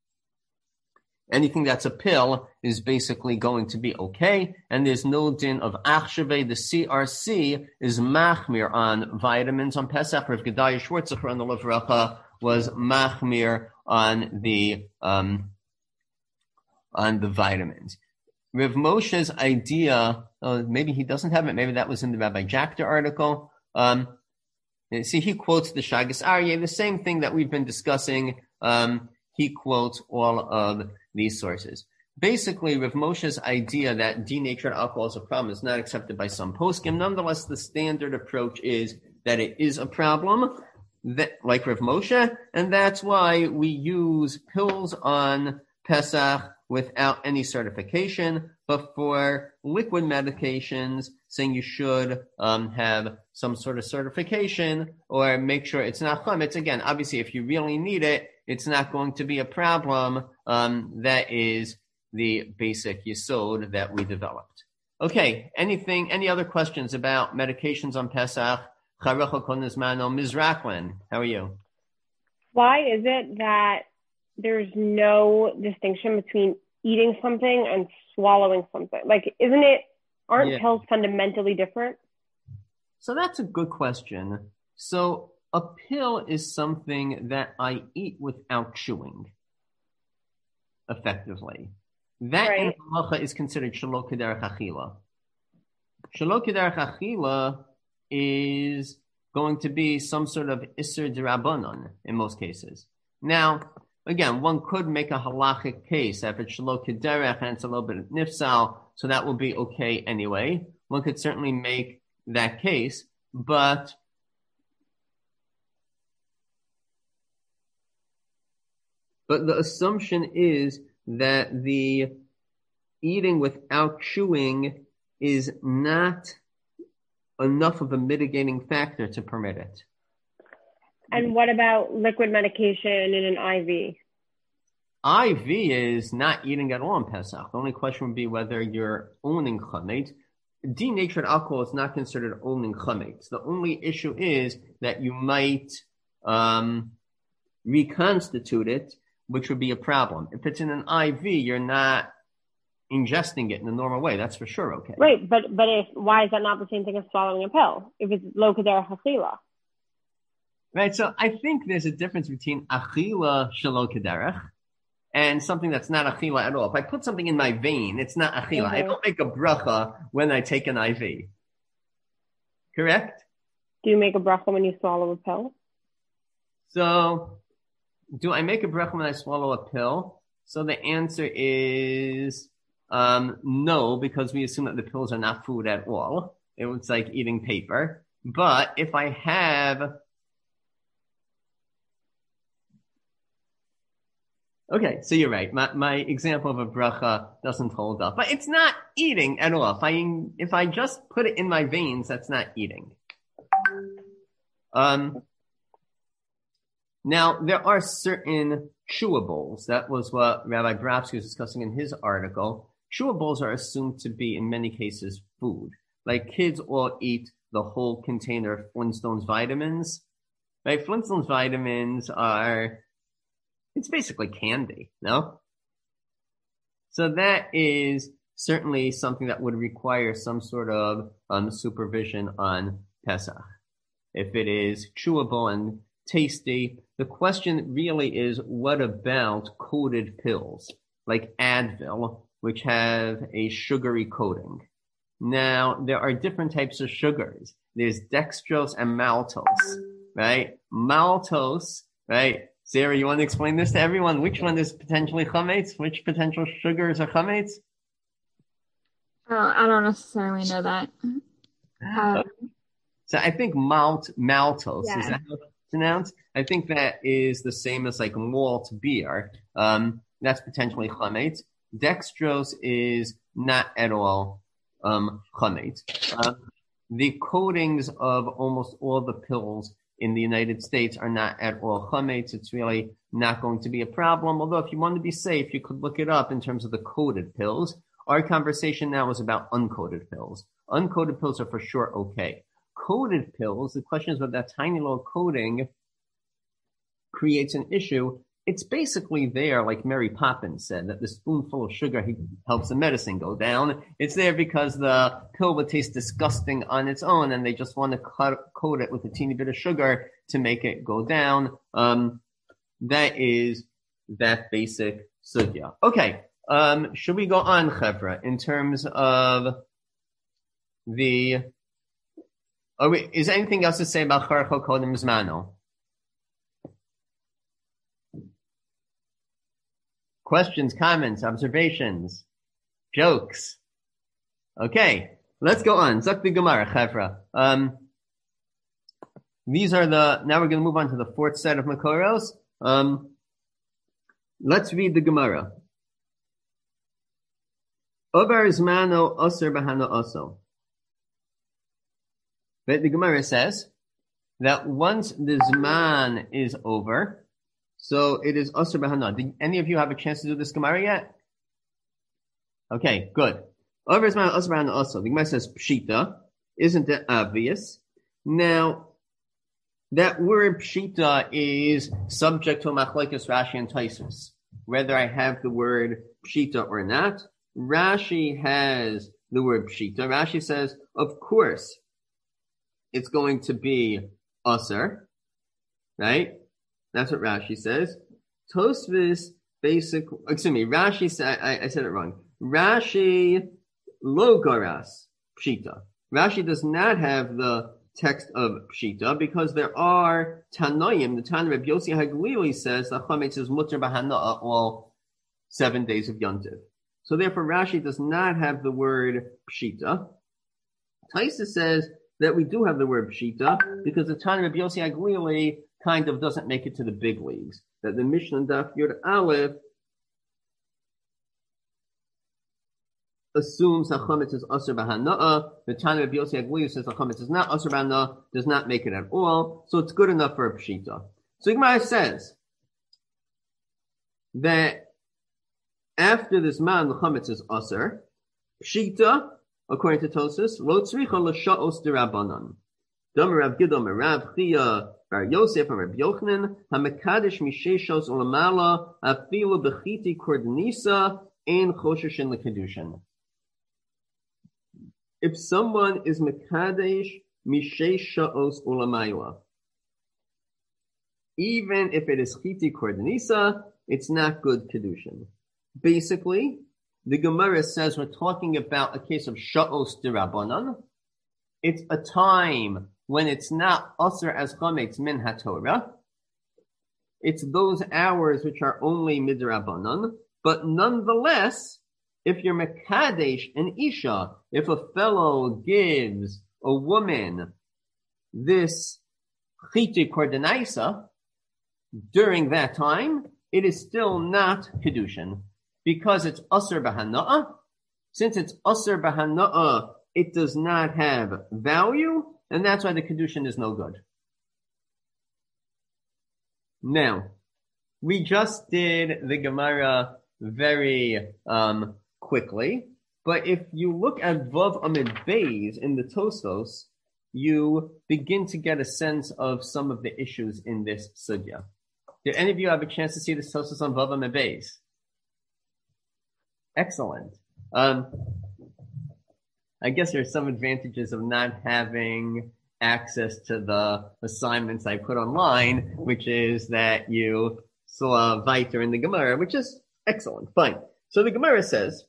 anything that's a pill is basically going to be okay. And there's no din of achshave. The C R C is machmir on vitamins on Pesach. Rav Gedaliah Schwartzacher on the Levracha was machmir on the um, on the vitamins. Rav Moshe's idea, oh, maybe he doesn't have it. Maybe that was in the Rabbi Jackter article. Um, see, he quotes the Shagas Aryeh, the same thing that we've been discussing. Um, he quotes all of these sources. Basically, Rav Moshe's idea that denatured alcohol is a problem is not accepted by some poskim. Nonetheless, the standard approach is that it is a problem, that, like Rav Moshe, and that's why we use pills on Pesach without any certification. But for liquid medications, saying you should um, have some sort of certification or make sure it's not chametz. Again, obviously, if you really need it, it's not going to be a problem. Um, that is the basic yesod that we developed. Okay, anything, any other questions about medications on Pesach? Miz Racklin, how are you? Why is it that there's no distinction between eating something and swallowing something? Like, isn't it, aren't yeah. pills fundamentally different? So that's a good question. So a pill is something that I eat without chewing, effectively. That right. in halacha is considered shelo kederech achila. Shelo kederech achila is going to be some sort of isur d'Rabbanan in most cases. Now, again, one could make a halachic case that if it's shelo kederech and it's a little bit of nifsal, so that will be okay anyway. One could certainly make that case, but but the assumption is that the eating without chewing is not enough of a mitigating factor to permit it. And what about liquid medication in an I V? I V is not eating at all in Pesach. The only question would be whether you're owning chametz. Denatured alcohol is not considered owning chametz. The only issue is that you might um, reconstitute it, which would be a problem. If it's in an I V, you're not ingesting it in the normal way. That's for sure okay. Right, but but if why is that not the same thing as swallowing a pill? If it's lo kederech achila. Right, so I think there's a difference between achila shelo kederech and something that's not achila at all. If I put something in my vein, it's not achila. Mm-hmm. I don't make a bracha when I take an I V. Correct? Do you make a bracha when you swallow a pill? So, do I make a bracha when I swallow a pill? So the answer is um, no, because we assume that the pills are not food at all. It's like eating paper. But if I have Okay, so you're right. My, my example of a bracha doesn't hold up, but it's not eating at all. If I, if I just put it in my veins, that's not eating. Um, now there are certain chewables. That was what Rabbi Bravsky was discussing in his article. Chewables are assumed to be, in many cases, food. Like kids all eat the whole container of Flintstones vitamins. Right? Flintstones vitamins are, it's basically candy, no? So that is certainly something that would require some sort of um, supervision on Pesach. If it is chewable and tasty, the question really is, what about coated pills like Advil, which have a sugary coating? Now, there are different types of sugars. There's dextrose and maltose, right? Maltose, right? Sarah, you want to explain this to everyone? Which one is potentially chametz? Which potential sugars are chametz? Uh, I don't necessarily know that. Um, so I think malt, maltose, yeah. Is that how it's pronounced? I think that is the same as like malt beer. Um, that's potentially chametz. Dextrose is not at all um, chametz. Um, the coatings of almost all the pills in the United States are not at all chametz. It's really not going to be a problem. Although if you want to be safe, you could look it up in terms of the coated pills. Our conversation now is about uncoated pills. Uncoated pills are for sure okay. Coated pills, the question is whether that tiny little coating creates an issue. It's basically there, like Mary Poppins said, that the spoonful of sugar helps the medicine go down. It's there because the pill would taste disgusting on its own, and they just want to cut, coat it with a teeny bit of sugar to make it go down. Um, that is that basic sugya. Okay, um, should we go on, Chevra, in terms of the... Oh, wait, is there anything else to say about Charcho Kodem Zmano? Questions, comments, observations, jokes. Okay, let's go on. Zak the Gemara, Chevra. Um, these are the, now we're going to move on to the fourth set of Makoros. Um, let's read the Gemara. Ovar Zmano Osir Bahano Oso. But the Gemara says that once the Zman is over, so it is Asr B'Hana. Did any of you have a chance to do this Gemara yet? Okay, good. Over Zman Asr B'Hana also. The Gemara says Pshita. Isn't it obvious? Now, that word Pshita is subject to Machlekes Rashi and Taisus. Whether I have the word Pshita or not, Rashi has the word Pshita. Rashi says, of course, it's going to be Asr, right? That's what Rashi says. Tosfos basic, excuse me, Rashi said, I, I said it wrong. Rashi lo garas pshita. Rashi does not have the text of pshita because there are Tanoim. The Tan Reb Yossi Haglili says that chametz is mutter b'hana'a all seven days of Yontiv. So therefore Rashi does not have the word pshita. Taisa says that we do have the word pshita because the Tan Reb Yossi Haglili kind of doesn't make it to the big leagues. That the Mishnah Daf Yud Aleph assumes that chametz is asur b'hana'a. The Tana of Yossi Haglili says that chametz is not asur b'hana'a, does not make it at all. So it's good enough for a pshita. So Gemara says that after this man, the chametz is asur. Pshita, according to Tosfos, lo tzricha l'sha'os d'Rabbanan. Dam Rav Gidon Rav Chia Bar Yosef and Rav Yochanan hamekadesh misheshos ulamala afilu bechiti kordnisa ein chosheshin lekadushin. If someone is mekadesh misheshos ulamayla, even if it is chiti kordnisa, it's not good kedushin. Basically, the Gemara says we're talking about a case of sha'os d'Rabbanan. It's a time when it's not asr as chametz min haTorah. It's those hours which are only midrabanan. But nonetheless, if you're mekadesh an isha, if a fellow gives a woman this chiti kordenaisa during that time, it is still not kedushin because it's asr b'hana'ah. Since it's asr b'hana'ah, it does not have value, and that's why the kedushin is no good. Now, we just did the Gemara very um, quickly, but if you look at Vav Amid Beis in the Tosfos, you begin to get a sense of some of the issues in this sugya. Did any of you have a chance to see this Tosfos on Vav Amid Beis? Excellent. Um, I guess there's some advantages of not having access to the assignments I put online, which is that you saw Viter in the Gemara, which is excellent. Fine. So the Gemara says,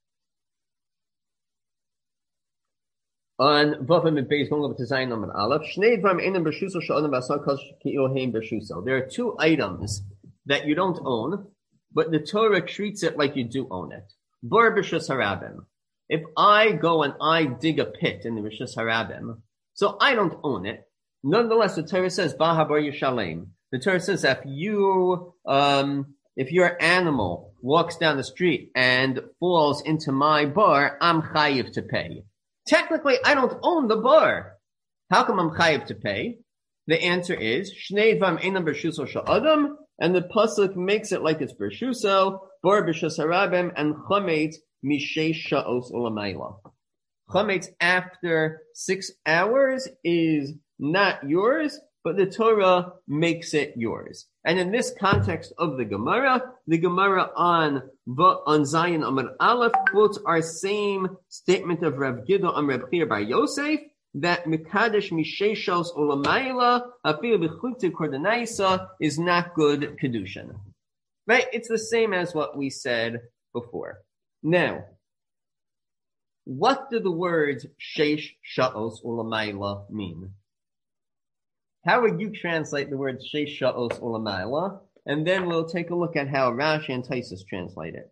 on Vavim and Beis, going over to Zayin Amud Aleph, Shnei Dvarim Einam B'Shuso She'Adam V'Asar Kol Ki'il Hein B'Shuso. There are two items that you don't own, but the Torah treats it like you do own it. Bor B'Shus Harabim. If I go and I dig a pit in the B'Shus Harabim, so I don't own it. Nonetheless, the Torah says, Bahabar Yishalem. The Torah says that if you, um, if your animal walks down the street and falls into my bar, I'm chayiv to pay. Technically, I don't own the bar. How come I'm chayiv to pay? The answer is, Shnei Dvarim Einam B'Shuso She'Adam, and the pasuk makes it like it's B'Shuso, Bar B'Shus Harabim, and Chametz Mishei Sha'os Ulamayla. Chametz after six hours is not yours, but the Torah makes it yours. And in this context of the Gemara, the Gemara on, on Zayin Amud Aleph quotes our same statement of Rav Gidon and Rav Chir Bar Yosef, that Mekadesh Misheshos Olamayla Afil B'Chukti Kordenaisa is not good Kedushin. Right? It's the same as what we said before. Now, what do the words Sheish Sha'os Ulamayla mean? How would you translate the word Sheish Sha'os Ulamayla? And then we'll take a look at how Rashi and Taisus translate it.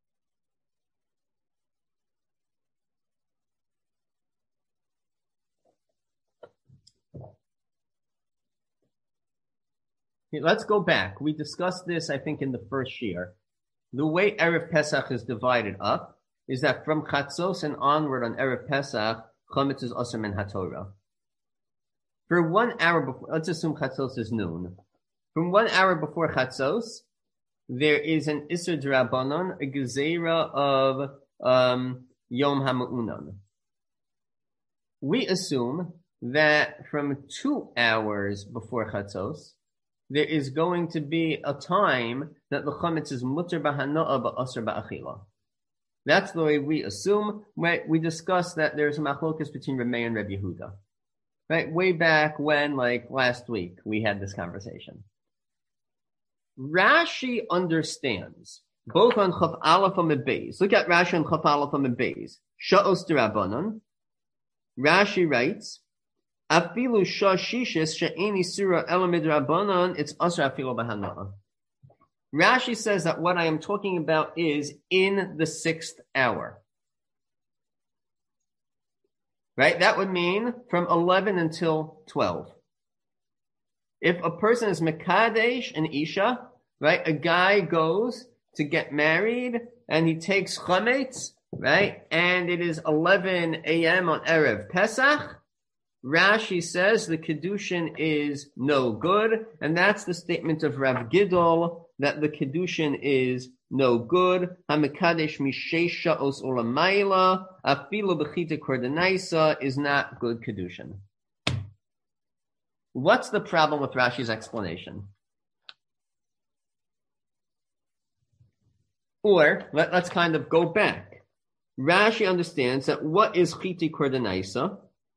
Okay, let's go back. We discussed this, I think, in the first year. The way Erev Pesach is divided up is that from Chatzos and onward on Erev Pesach, Chametz is Asur min HaTorah. For one hour before, let's assume Chatzos is noon. From one hour before Chatzos, there is an Isur D'Rabbanan, a Gezerah of um, Yom HaMa'unan. We assume that from two hours before Chatzos, there is going to be a time that the Chametz is Mutter B'Hana'ah B'Asur B'Achila. That's the way we assume. Right? We discussed that there's a machlokas between Rameh and Rabbi Yehuda. Right? Way back when, like last week, we had this conversation. Rashi understands, both on Chaf Aleph Amud Beis. Look at Rashi on Chaf Aleph Amud Beis. Sha'os D'Rabbanan. Rashi writes, Afilu shashishis she'eni surah elamid rabbanan, it's asra afilu b'hana'ah. Rashi says that what I am talking about is in the sixth hour. Right? That would mean from eleven until twelve. If a person is Mekadesh and Isha, right? A guy goes to get married and he takes Chametz, right? And it is eleven a.m. on Erev Pesach. Rashi says the Kedushin is no good, and that's the statement of Rav Gidol, that the Kedushin is no good. HaMekadesh Misheish Sha'os Ulamayla, Afilu B'Chita Kordenaisa is not good Kedushin. What's the problem with Rashi's explanation? Or, let, let's kind of go back. Rashi understands that what is Chiti Kordenaisa?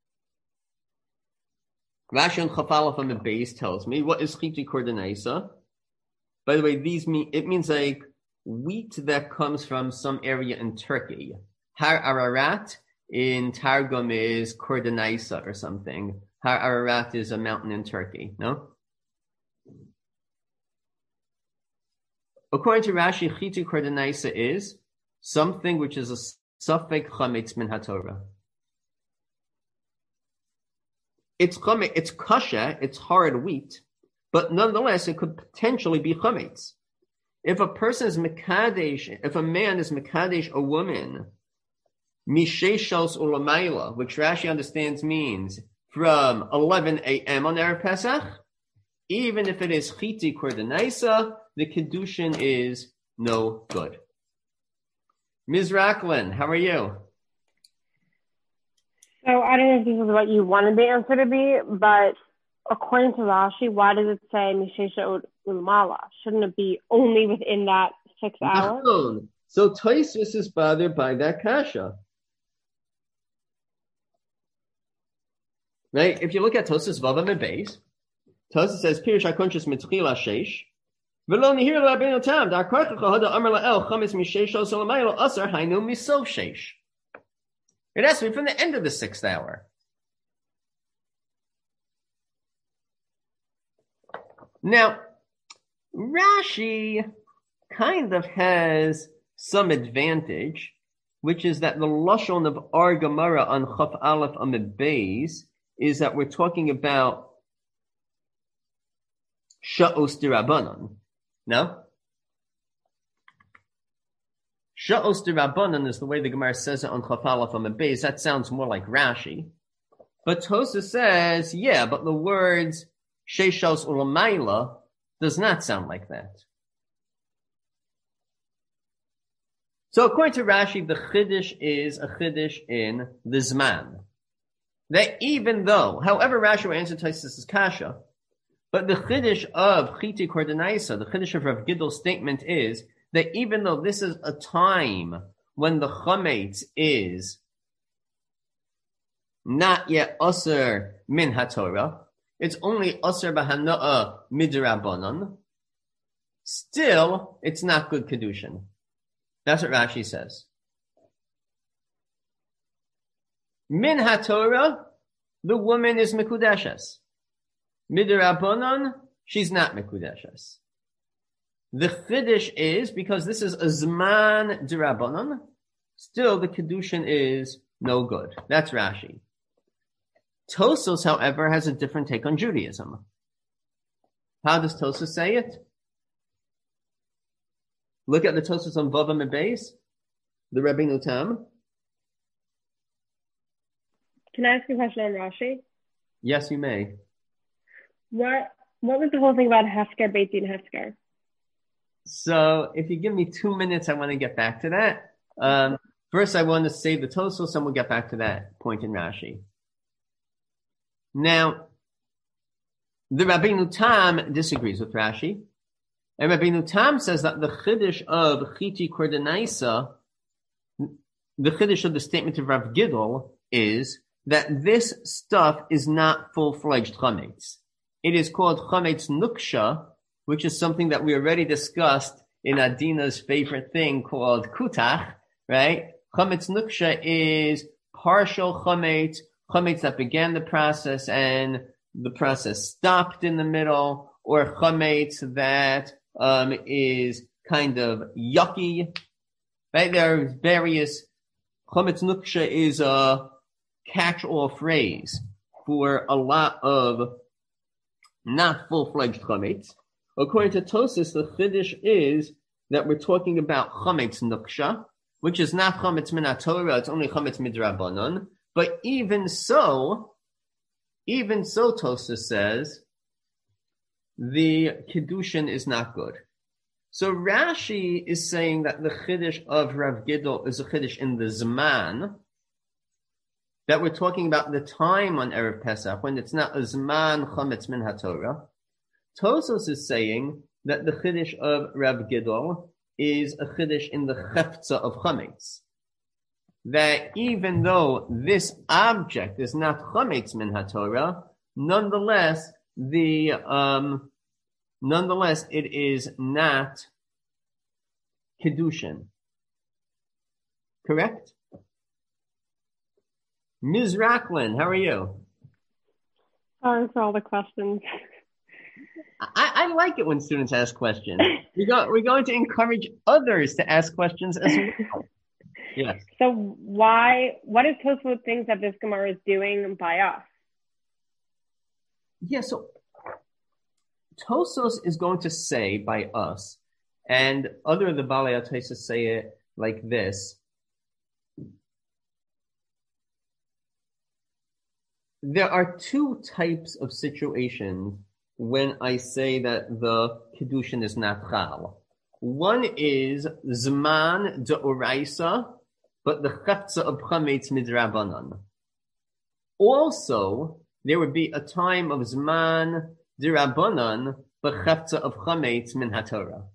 Rashi on Chaf Aleph Amud Beis tells me, what is Chiti Kordenaisa? By the way, these mean, it means like wheat that comes from some area in Turkey. Har Ararat in Targum is Kordenaisa or something. Har Ararat is a mountain in Turkey, no? According to Rashi, Chiti Kordenaisa is something which is a Safek Chametz min HaTorah. It's chametz, it's kasha, it's hard wheat, but nonetheless, it could potentially be chametz. if a person is mekadesh, if a man is mekadesh a woman, misheshos ulamayla, which Rashi understands means from eleven a.m. on Erev Pesach, even if it is chiti kordenaisa, the kedushin is no good. Miz Racklin, how are you? So I don't know if this is what you wanted the answer to be, but according to Rashi, why does it say Mishesha Ulmala? Shouldn't it be only within that six hours? So Tosfos is bothered by that kasha. Right? If you look at Tosfos Vavam and Beis, Tosfos says, Pirish HaKonshus Mitchila Sheish, V'lo nihir l'Rabbeinu Tam, Da'arkoich l'chohoda Amar la'el, Chametz Mishesha Solomaylo, Asar Hainu Misov Sheish. It has to be from the end of the sixth hour. Now, Rashi kind of has some advantage, which is that the lashon of Ar Gemara on Chaf Aleph Amid Beis is that we're talking about Sha'os D'Rabbanan. No? Sha'os D'Rabbanan is the way the Gemara says it on Chaf Aleph Amid Beis. That sounds more like Rashi. But Tosfos says, yeah, but the words Sheishos Ulamayla does not sound like that. So according to Rashi, the Chiddush is a Chiddush in the Zman. That even though, however Rashi will answer Tosfos' kasha, but the Chiddush of Chiti Kordenaisa, the Chiddush of Rav Gidl's statement is that even though this is a time when the Chametz is not yet Aser Min HaTorah, it's only Aser B'Hana'a Midrabanan, still, it's not good Kedushin. That's what Rashi says. Min HaTorah, the woman is Mekudeshes. Midrabanan, she's not Mekudeshes. The Chiddush is, because this is a Zman D'Rabbanan, still the Kedushin is no good. That's Rashi. Tosfos, however, has a different take on Judaism. How does Tosfos say it? Look at the Tosfos on Vavam and Beis, the Rabbeinu Tam. Can I ask a question on Rashi? Yes, you may. What What was the whole thing about Hefker, Beit Din Hefker? So, if you give me two minutes, I want to get back to that. Um, first, I want to save the Tosfos, and we'll get back to that point in Rashi. Now, the Rabbeinu Tam disagrees with Rashi, and Rabbeinu Tam says that the Chiddush of Chiti Kordenaisa, the Chiddush of the statement of Rav Gidl, is that this stuff is not full-fledged Chametz. It is called Chametz Nuksha, which is something that we already discussed in Adina's favorite thing called Kutach, right? Chametz Nuksha is partial Chametz, Chametz that began the process and the process stopped in the middle, or Chametz that um, is kind of yucky, right? There are various, Chametz Nuksha is a catch-all phrase for a lot of not full-fledged Chametz. According to Tosfos, the Chiddush is that we're talking about Chametz Nuksha, which is not Chametz Min HaTorah, it's only Chametz Midrabanan. But even so, even so, Tosfos says, the Kedushin is not good. So Rashi is saying that the Chiddush of Rav Gidl is a Chiddush in the Zman, that we're talking about the time on Erev Pesach, when it's not a Zman Chametz Min HaTorah. Tosfos is saying that the Chiddush of Rav Gidl is a Chiddush in the Cheftza of Chametz. That even though this object is not Chametz Min HaTorah, nonetheless, the, um, nonetheless, it is not Kedushin. Correct? Miz Racklin, how are you? Sorry for all the questions. I, I like it when students ask questions. We go, we're going to encourage others to ask questions as well. Yes. So why, what is Tosfos thinks that this Gemara is doing by us? Yeah, so Tosfos is going to say by us And other of the Balei HaTosfos say it like this. There are two types of situations when I say that the Kedushin is not Chal. One is Zman D'Oraisa, but the Chefza of Chametz Midrabanan. Also, there would be a time of Zman D'Rabanan, but Chefza of Chametz Min HaTorah.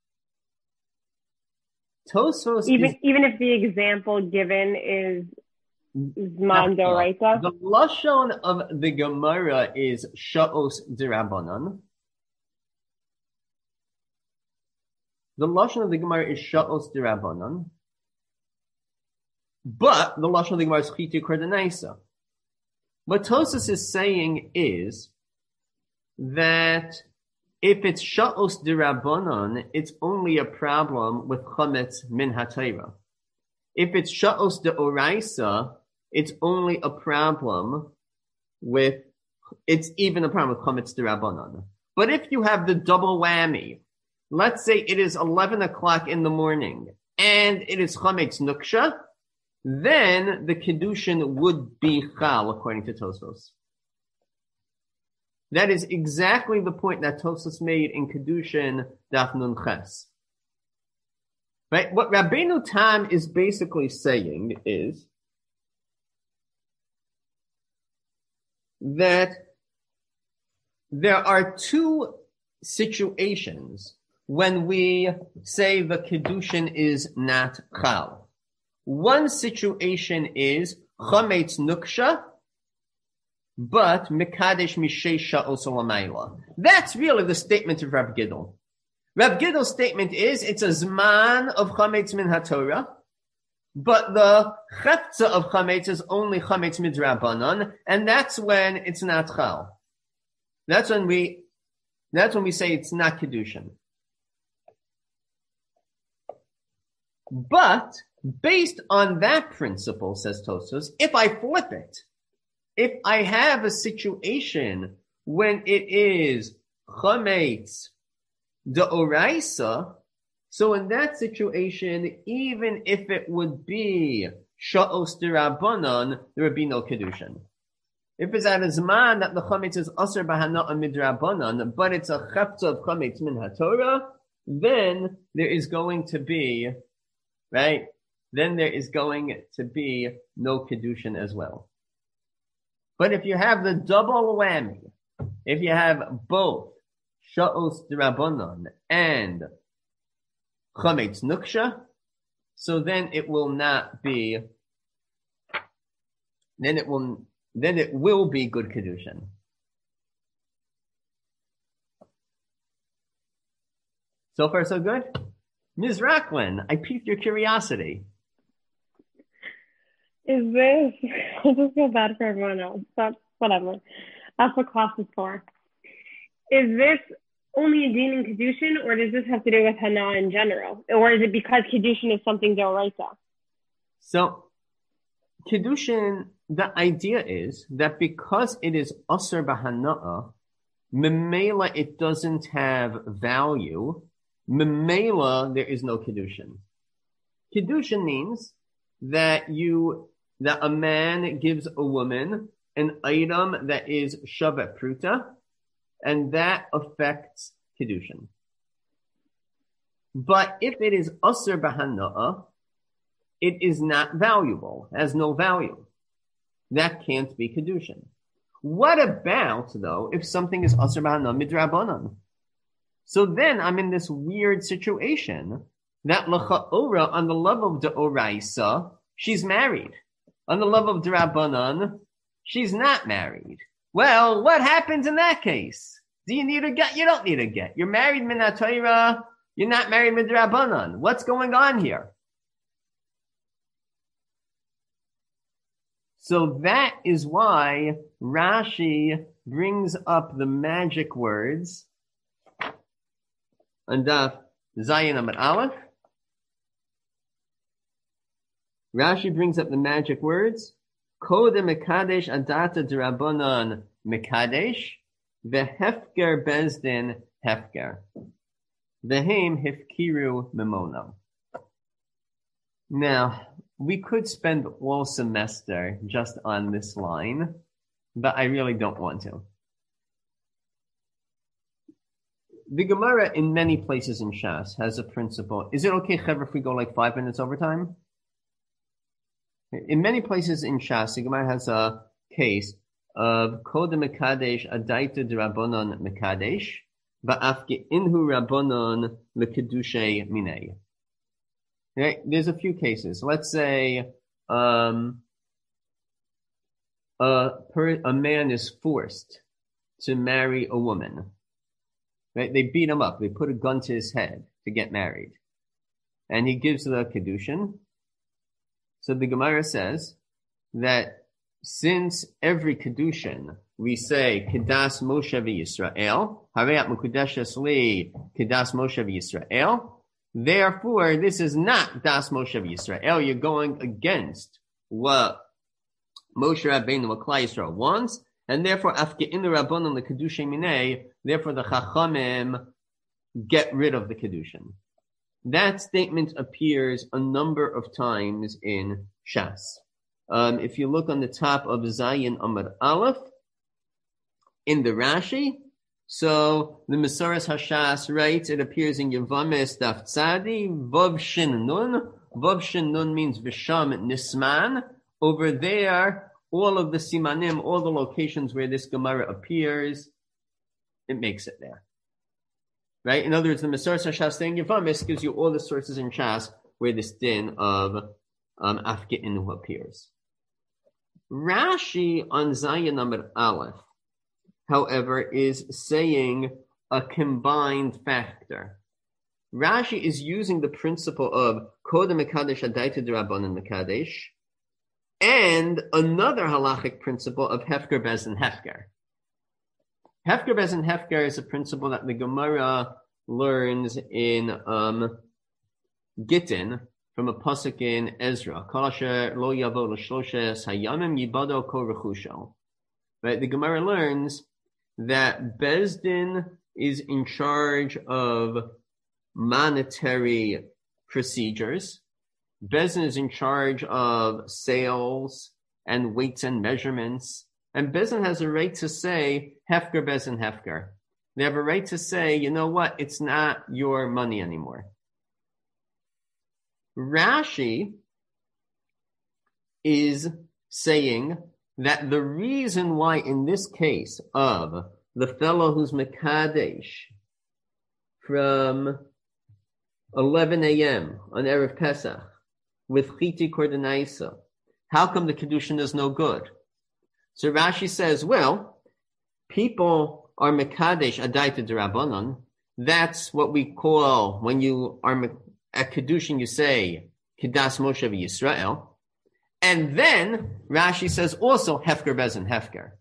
Tosfos even is, even if the example given is Zman D'Oraisa. The lashon of the Gemara is Sha'os D'Rabanan. The lashon of the Gemara is Sha'os D'Rabanan. But the lashon of the Gemara is Chitu Kordenaisa. What Tosfos is saying is that if it's Sha'os D'Rabanan, it's only a problem with Chametz Min HaTorah. If it's Sha'os D'Oraisa, it's only a problem with, it's even a problem with Chametz D'Rabanan. But if you have the double whammy, let's say it is eleven o'clock in the morning and it is Chametz Nuksha, then the Kedushin would be Chal, according to Tosfos. That is exactly the point that Tosfos made in Kedushin Daf Nun Ches. Right? What Rabbeinu Tam is basically saying is that there are two situations when we say the Kedushin is not Chal. One situation is Chametz Nuksha, but Mekadesh Mishei Sha'os Olamayla. That's really the statement of Rab Gidl. Rab Gidl's statement is it's a Zman of Chametz Min HaTorah, but the Chefza of Chametz is only Chametz Midrabanan, and that's when it's not Chal. That's when we, that's when we say it's not Kedushin. But based on that principle, says Tosfos, if I flip it, if I have a situation when it is Chametz D'Oraisa, so in that situation, even if it would be Sha'os D'Rabanan, there would be no Kedushin. If it's at a Zman that the Chametz is Aser B'Hana'a Midrabanan, but it's a Chefza of Chametz Min HaTorah, then there is going to be, right, then there is going to be no Kedushin as well. But if you have the double whammy, if you have both Sha'os D'Rabanan and Chametz Nuksha, so then it will not be, then it will, then it will be good Kedushin. So far so good? Miz Racklin, I piqued your curiosity. Is this, I just feel bad for everyone else, but whatever. That's what class is for. Is this only a din in Kedushin, or does this have to do with Hana in general? Or is it because Kedushin is something D'Oraisa? So, Kedushin, the idea is that because it is Aser B'Hana'a, Memela it doesn't have value. Memela, there is no Kedushin. Kedushin means that you, that a man gives a woman an item that is Shavet Pruta, and that affects Kedushin. But if it is Aser B'Hana'a, it is not valuable, has no value. That can't be Kedushin. What about, though, if something is Aser B'Hana'a Midrabanan? So then I'm in this weird situation that L'cha'ora, on the level of D'Oraisa, she's married. On the level of D'Rabanan, she's not married. Well, what happens in that case? Do you need a get? You don't need a get. You're married Min HaTorah, you're not married Min D'Rabanan. What's going on here? So that is why Rashi brings up the magic words on Daf Zayin Amud Aleph. Rashi brings up the magic words. Kodem Mekadesh Adata D'Rabanan Mekadesh, Vehefker Bezdin Hefker. Vehem hifkiru mimono. Now, we could spend all semester just on this line, but I really don't want to. The Gemara in many places in Shas has a principle. Is it okay, Chevra, if we go like five minutes over time? In many places in Shas, the Gemara has a case of Kodem Mekadesh Adaita D'Rabbanon Mekadesh Ba'afke Inhu Rabbanon L'Kedushay Minei. Okay, there's a few cases. Let's say um, a, per, a man is forced to marry a woman. Right? They beat him up. They put a gun to his head to get married. And he gives the Kedushin. So the Gemara says that since every Kedushin we say Kedas Moshe v'Yisrael, Hareat Mekudeshes li Kedas Moshe v'Yisrael, therefore this is not Das Moshe v'Yisrael. You're going against what Moshe Rabbeinu, what Klal Yisrael wants, and therefore Afke Inu Rabbanon the Kedushin Minei, therefore the Chachamim get rid of the Kedushin. That statement appears a number of times in Shas. Um, if you look on the top of Zayin Amud Aleph, in the Rashi, so the Mesoras Hashas writes, it appears in Yevamis Daf Tzadi, Vav Shin Nun. Vav Shin Nun means Visham Nisman. Over there, all of the Simanim, all the locations where this Gemara appears, it makes it there. Right? In other words, the Mesoras Hashas saying Yevamis gives you all the sources in Shas where this din of um, Afke Inu appears. Rashi on Zayin Amud Aleph, however, is saying a combined factor. Rashi is using the principle of Kodem Mekadesh Adaita D'Rabbanan Mekadesh and another halachic principle of Hefker Bezin Hefker. Hefker Bezin Hefker is a principle that the Gemara learns in um, Gittin from a pasuk in Ezra. Kol asher lo yavo l'shloshes hayamim yibado kol rechusho. Right? The Gemara learns that Bezdin is in charge of monetary procedures. Bezdin is in charge of sales and weights and measurements. And Bezdin has a right to say, Hefker Bezdin Hefker. They have a right to say, you know what, it's not your money anymore. Rashi is saying that the reason why in this case of the fellow who's Mekadesh from eleven a.m. on Erev Pesach with Chiti Kordenaisa, how come the Kedushin is no good? So Rashi says, well, people are Mekadesh Adaita D'Rabbanan. That's what we call, when you are at Kedushin, you say, Kedas Moshe v'Yisrael. And then Rashi says also Hefker Bezin Hefker.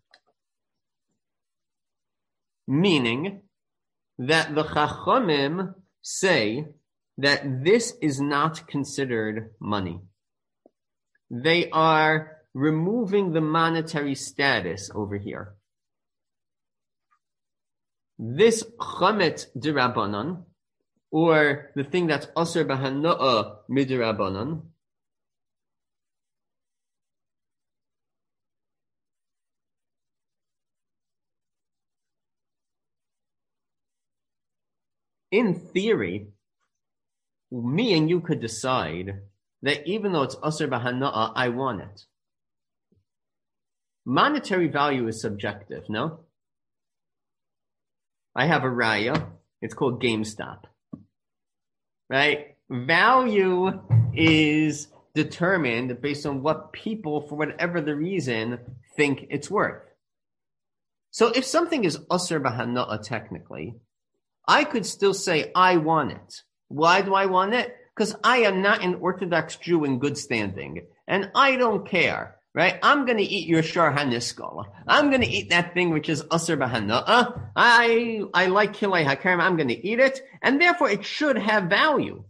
Meaning that the Chachamim say that this is not considered money. They are removing the monetary status over here. This Chamet D'Rabbanan, or the thing that's Asr B'Hana'a Midrabanan, in theory, me and you could decide that even though it's Asr B'Hana'a, I want it. Monetary value is subjective, no? I have a raya. It's called GameStop. Right? Value is determined based on what people, for whatever the reason, think it's worth. So if something is Asr B'Hana'a technically, I could still say, I want it. Why do I want it? Because I am not an Orthodox Jew in good standing. And I don't care. Right? I'm going to eat your Shar HaNiskal. I'm going to eat that thing which is Asr B'Hana'a. I, I like Kilei HaKarim. I'm going to eat it. And therefore it should have value.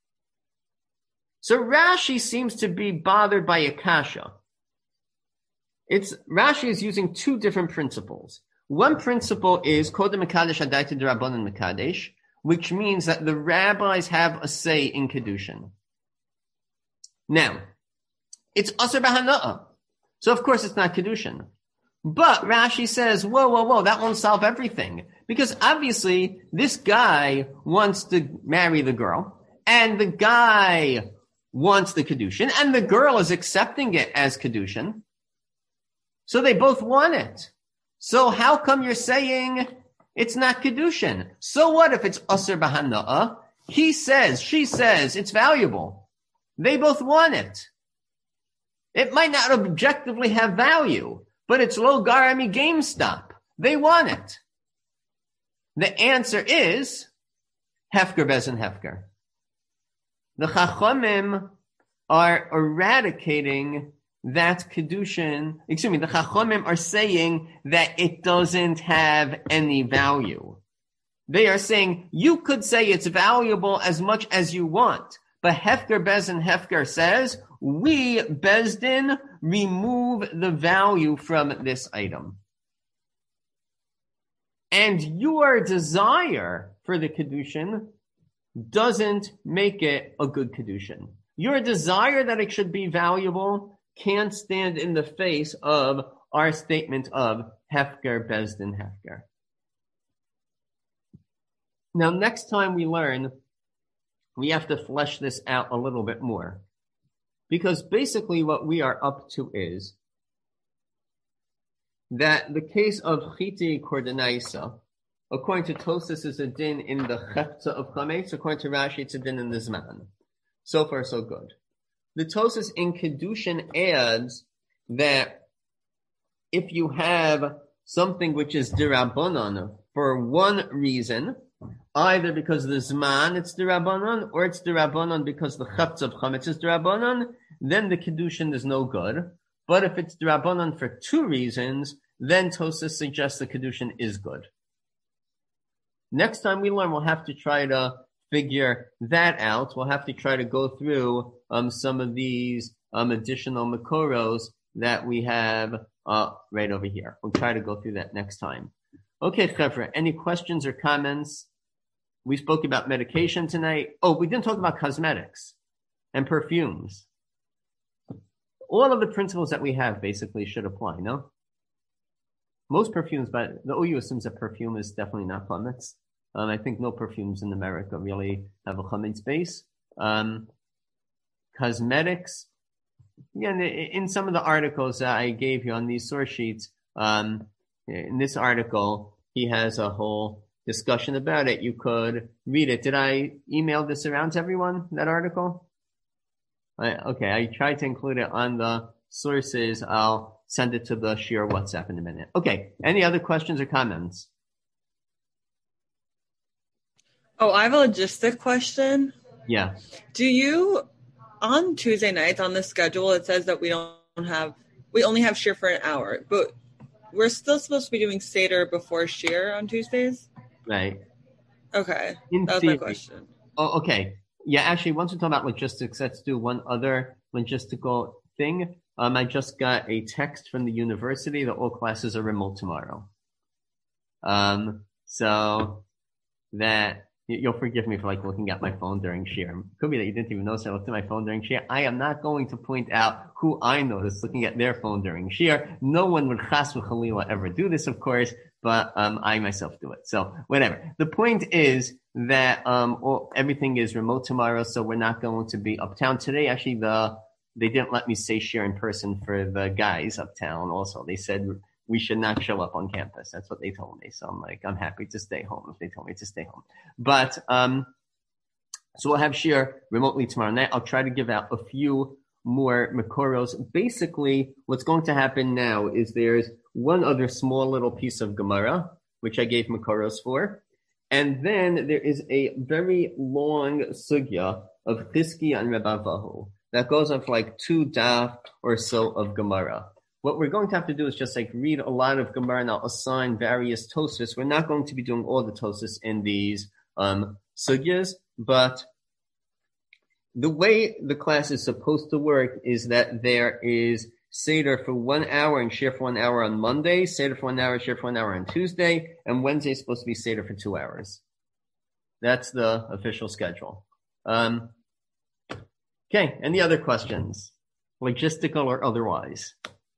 So Rashi seems to be bothered by Akasha. It's, Rashi is using two different principles. One principle is Kodem Mekadesh Adaita D'Rabbanan Mekadesh, which means that the rabbis have a say in Kedushin. Now, it's Asr B'Hana'ah. So of course it's not Kedushin. But Rashi says, whoa, whoa, whoa, that won't solve everything. Because obviously this guy wants to marry the girl, and the guy wants the Kedushin, and the girl is accepting it as Kedushin. So they both want it. So how come you're saying it's not Kedushin? So what if it's Asr B'Hana'ah? He says, she says, it's valuable. They both want it. It might not objectively have value, but it's Lo Garami GameStop. They want it. The answer is Hefker Bezin Hefker. The Chachamim are eradicating that Kedushin. Excuse me, the Chachamim are saying that it doesn't have any value. They are saying you could say it's valuable as much as you want, but Hefker Bezin Hefker says we, Bezdin, remove the value from this item. And your desire for the Kedushin doesn't make it a good Kedushin. Your desire that it should be valuable can't stand in the face of our statement of Hefker, Bezdin, Hefker. Now, next time we learn, we have to flesh this out a little bit more. Because basically what we are up to is that the case of Chiti Kordenaisa, according to Tosas, is a din in the Chepta of Chametz. According to Rashi, it's a din in the Zman. So far, so good. The Tosas in Kedushin adds that if you have something which is Dirabanan for one reason, either because of the Zman it's Dirabanan, or it's Dirabanan because the Chepta of Chametz is Dirabanan, then the Kedushin is no good. But if it's Dirabanan for two reasons, then Tosas suggests the Kedushin is good. Next time we learn, we'll have to try to figure that out. We'll have to try to go through um, some of these um, additional Makoros that we have uh, right over here. We'll try to go through that next time. Okay, Chevra, any questions or comments? We spoke about medication tonight. Oh, we didn't talk about cosmetics and perfumes. All of the principles that we have basically should apply, no? Most perfumes, but the O U assumes that perfume is definitely not chametz. Um, I think no perfumes in America really have a chametz base. Um, cosmetics, yeah, in, in some of the articles that I gave you on these source sheets, um, in this article, he has a whole discussion about it. You could read it. Did I email this around to everyone, that article? I, okay, I tried to include it on the sources. I'll send it to the Shir WhatsApp in a minute. Okay, any other questions or comments? Oh, I have a logistic question. Yeah. Do you, on Tuesday nights on the schedule, it says that we don't have, we only have Shir for an hour, but we're still supposed to be doing Seder before Shir on Tuesdays? Right. Okay, In that was theory. my question. Oh, okay. Yeah, actually, once we talk about logistics, let's do one other logistical thing. Um, I just got a text from the university that all classes are remote tomorrow. Um, so that you'll forgive me for like looking at my phone during Shir. Could be that you didn't even notice I looked at my phone during Shir. I am not going to point out who I noticed looking at their phone during Shir. No one would chas v'chalila ever do this, of course, but um, I myself do it. So whatever. The point is that um, all, everything is remote tomorrow, so we're not going to be uptown today. Actually, the they didn't let me say Shir in person for the guys uptown. Also, they said we should not show up on campus. That's what they told me. So I'm like, I'm happy to stay home if they told me to stay home. But, um, so we'll have Shir remotely tomorrow night. I'll try to give out a few more Makoros. Basically, what's going to happen now is there's one other small little piece of Gemara, which I gave Makoros for. And then there is a very long sugya of Chizkiya and Rebavahu that goes on for like two daf or so of Gemara. What we're going to have to do is just like read a lot of Gemara and I'll assign various Tosfos. We're not going to be doing all the Tosfos in these um, sugyas, but the way the class is supposed to work is that there is Seder for one hour and Shir for one hour on Monday, Seder for one hour, Shir for one hour on Tuesday, and Wednesday is supposed to be Seder for two hours. That's the official schedule. Um, okay, any other questions? Logistical or otherwise?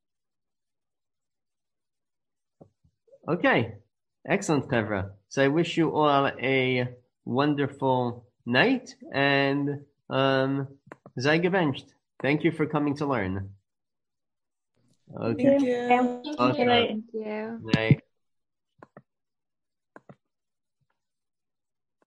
Okay, excellent, Kevra. So I wish you all a wonderful night and um, sei gebencht. Thank you for coming to learn. Okay. Thank you. Thank you. Okay. Good night. Thank you. Night.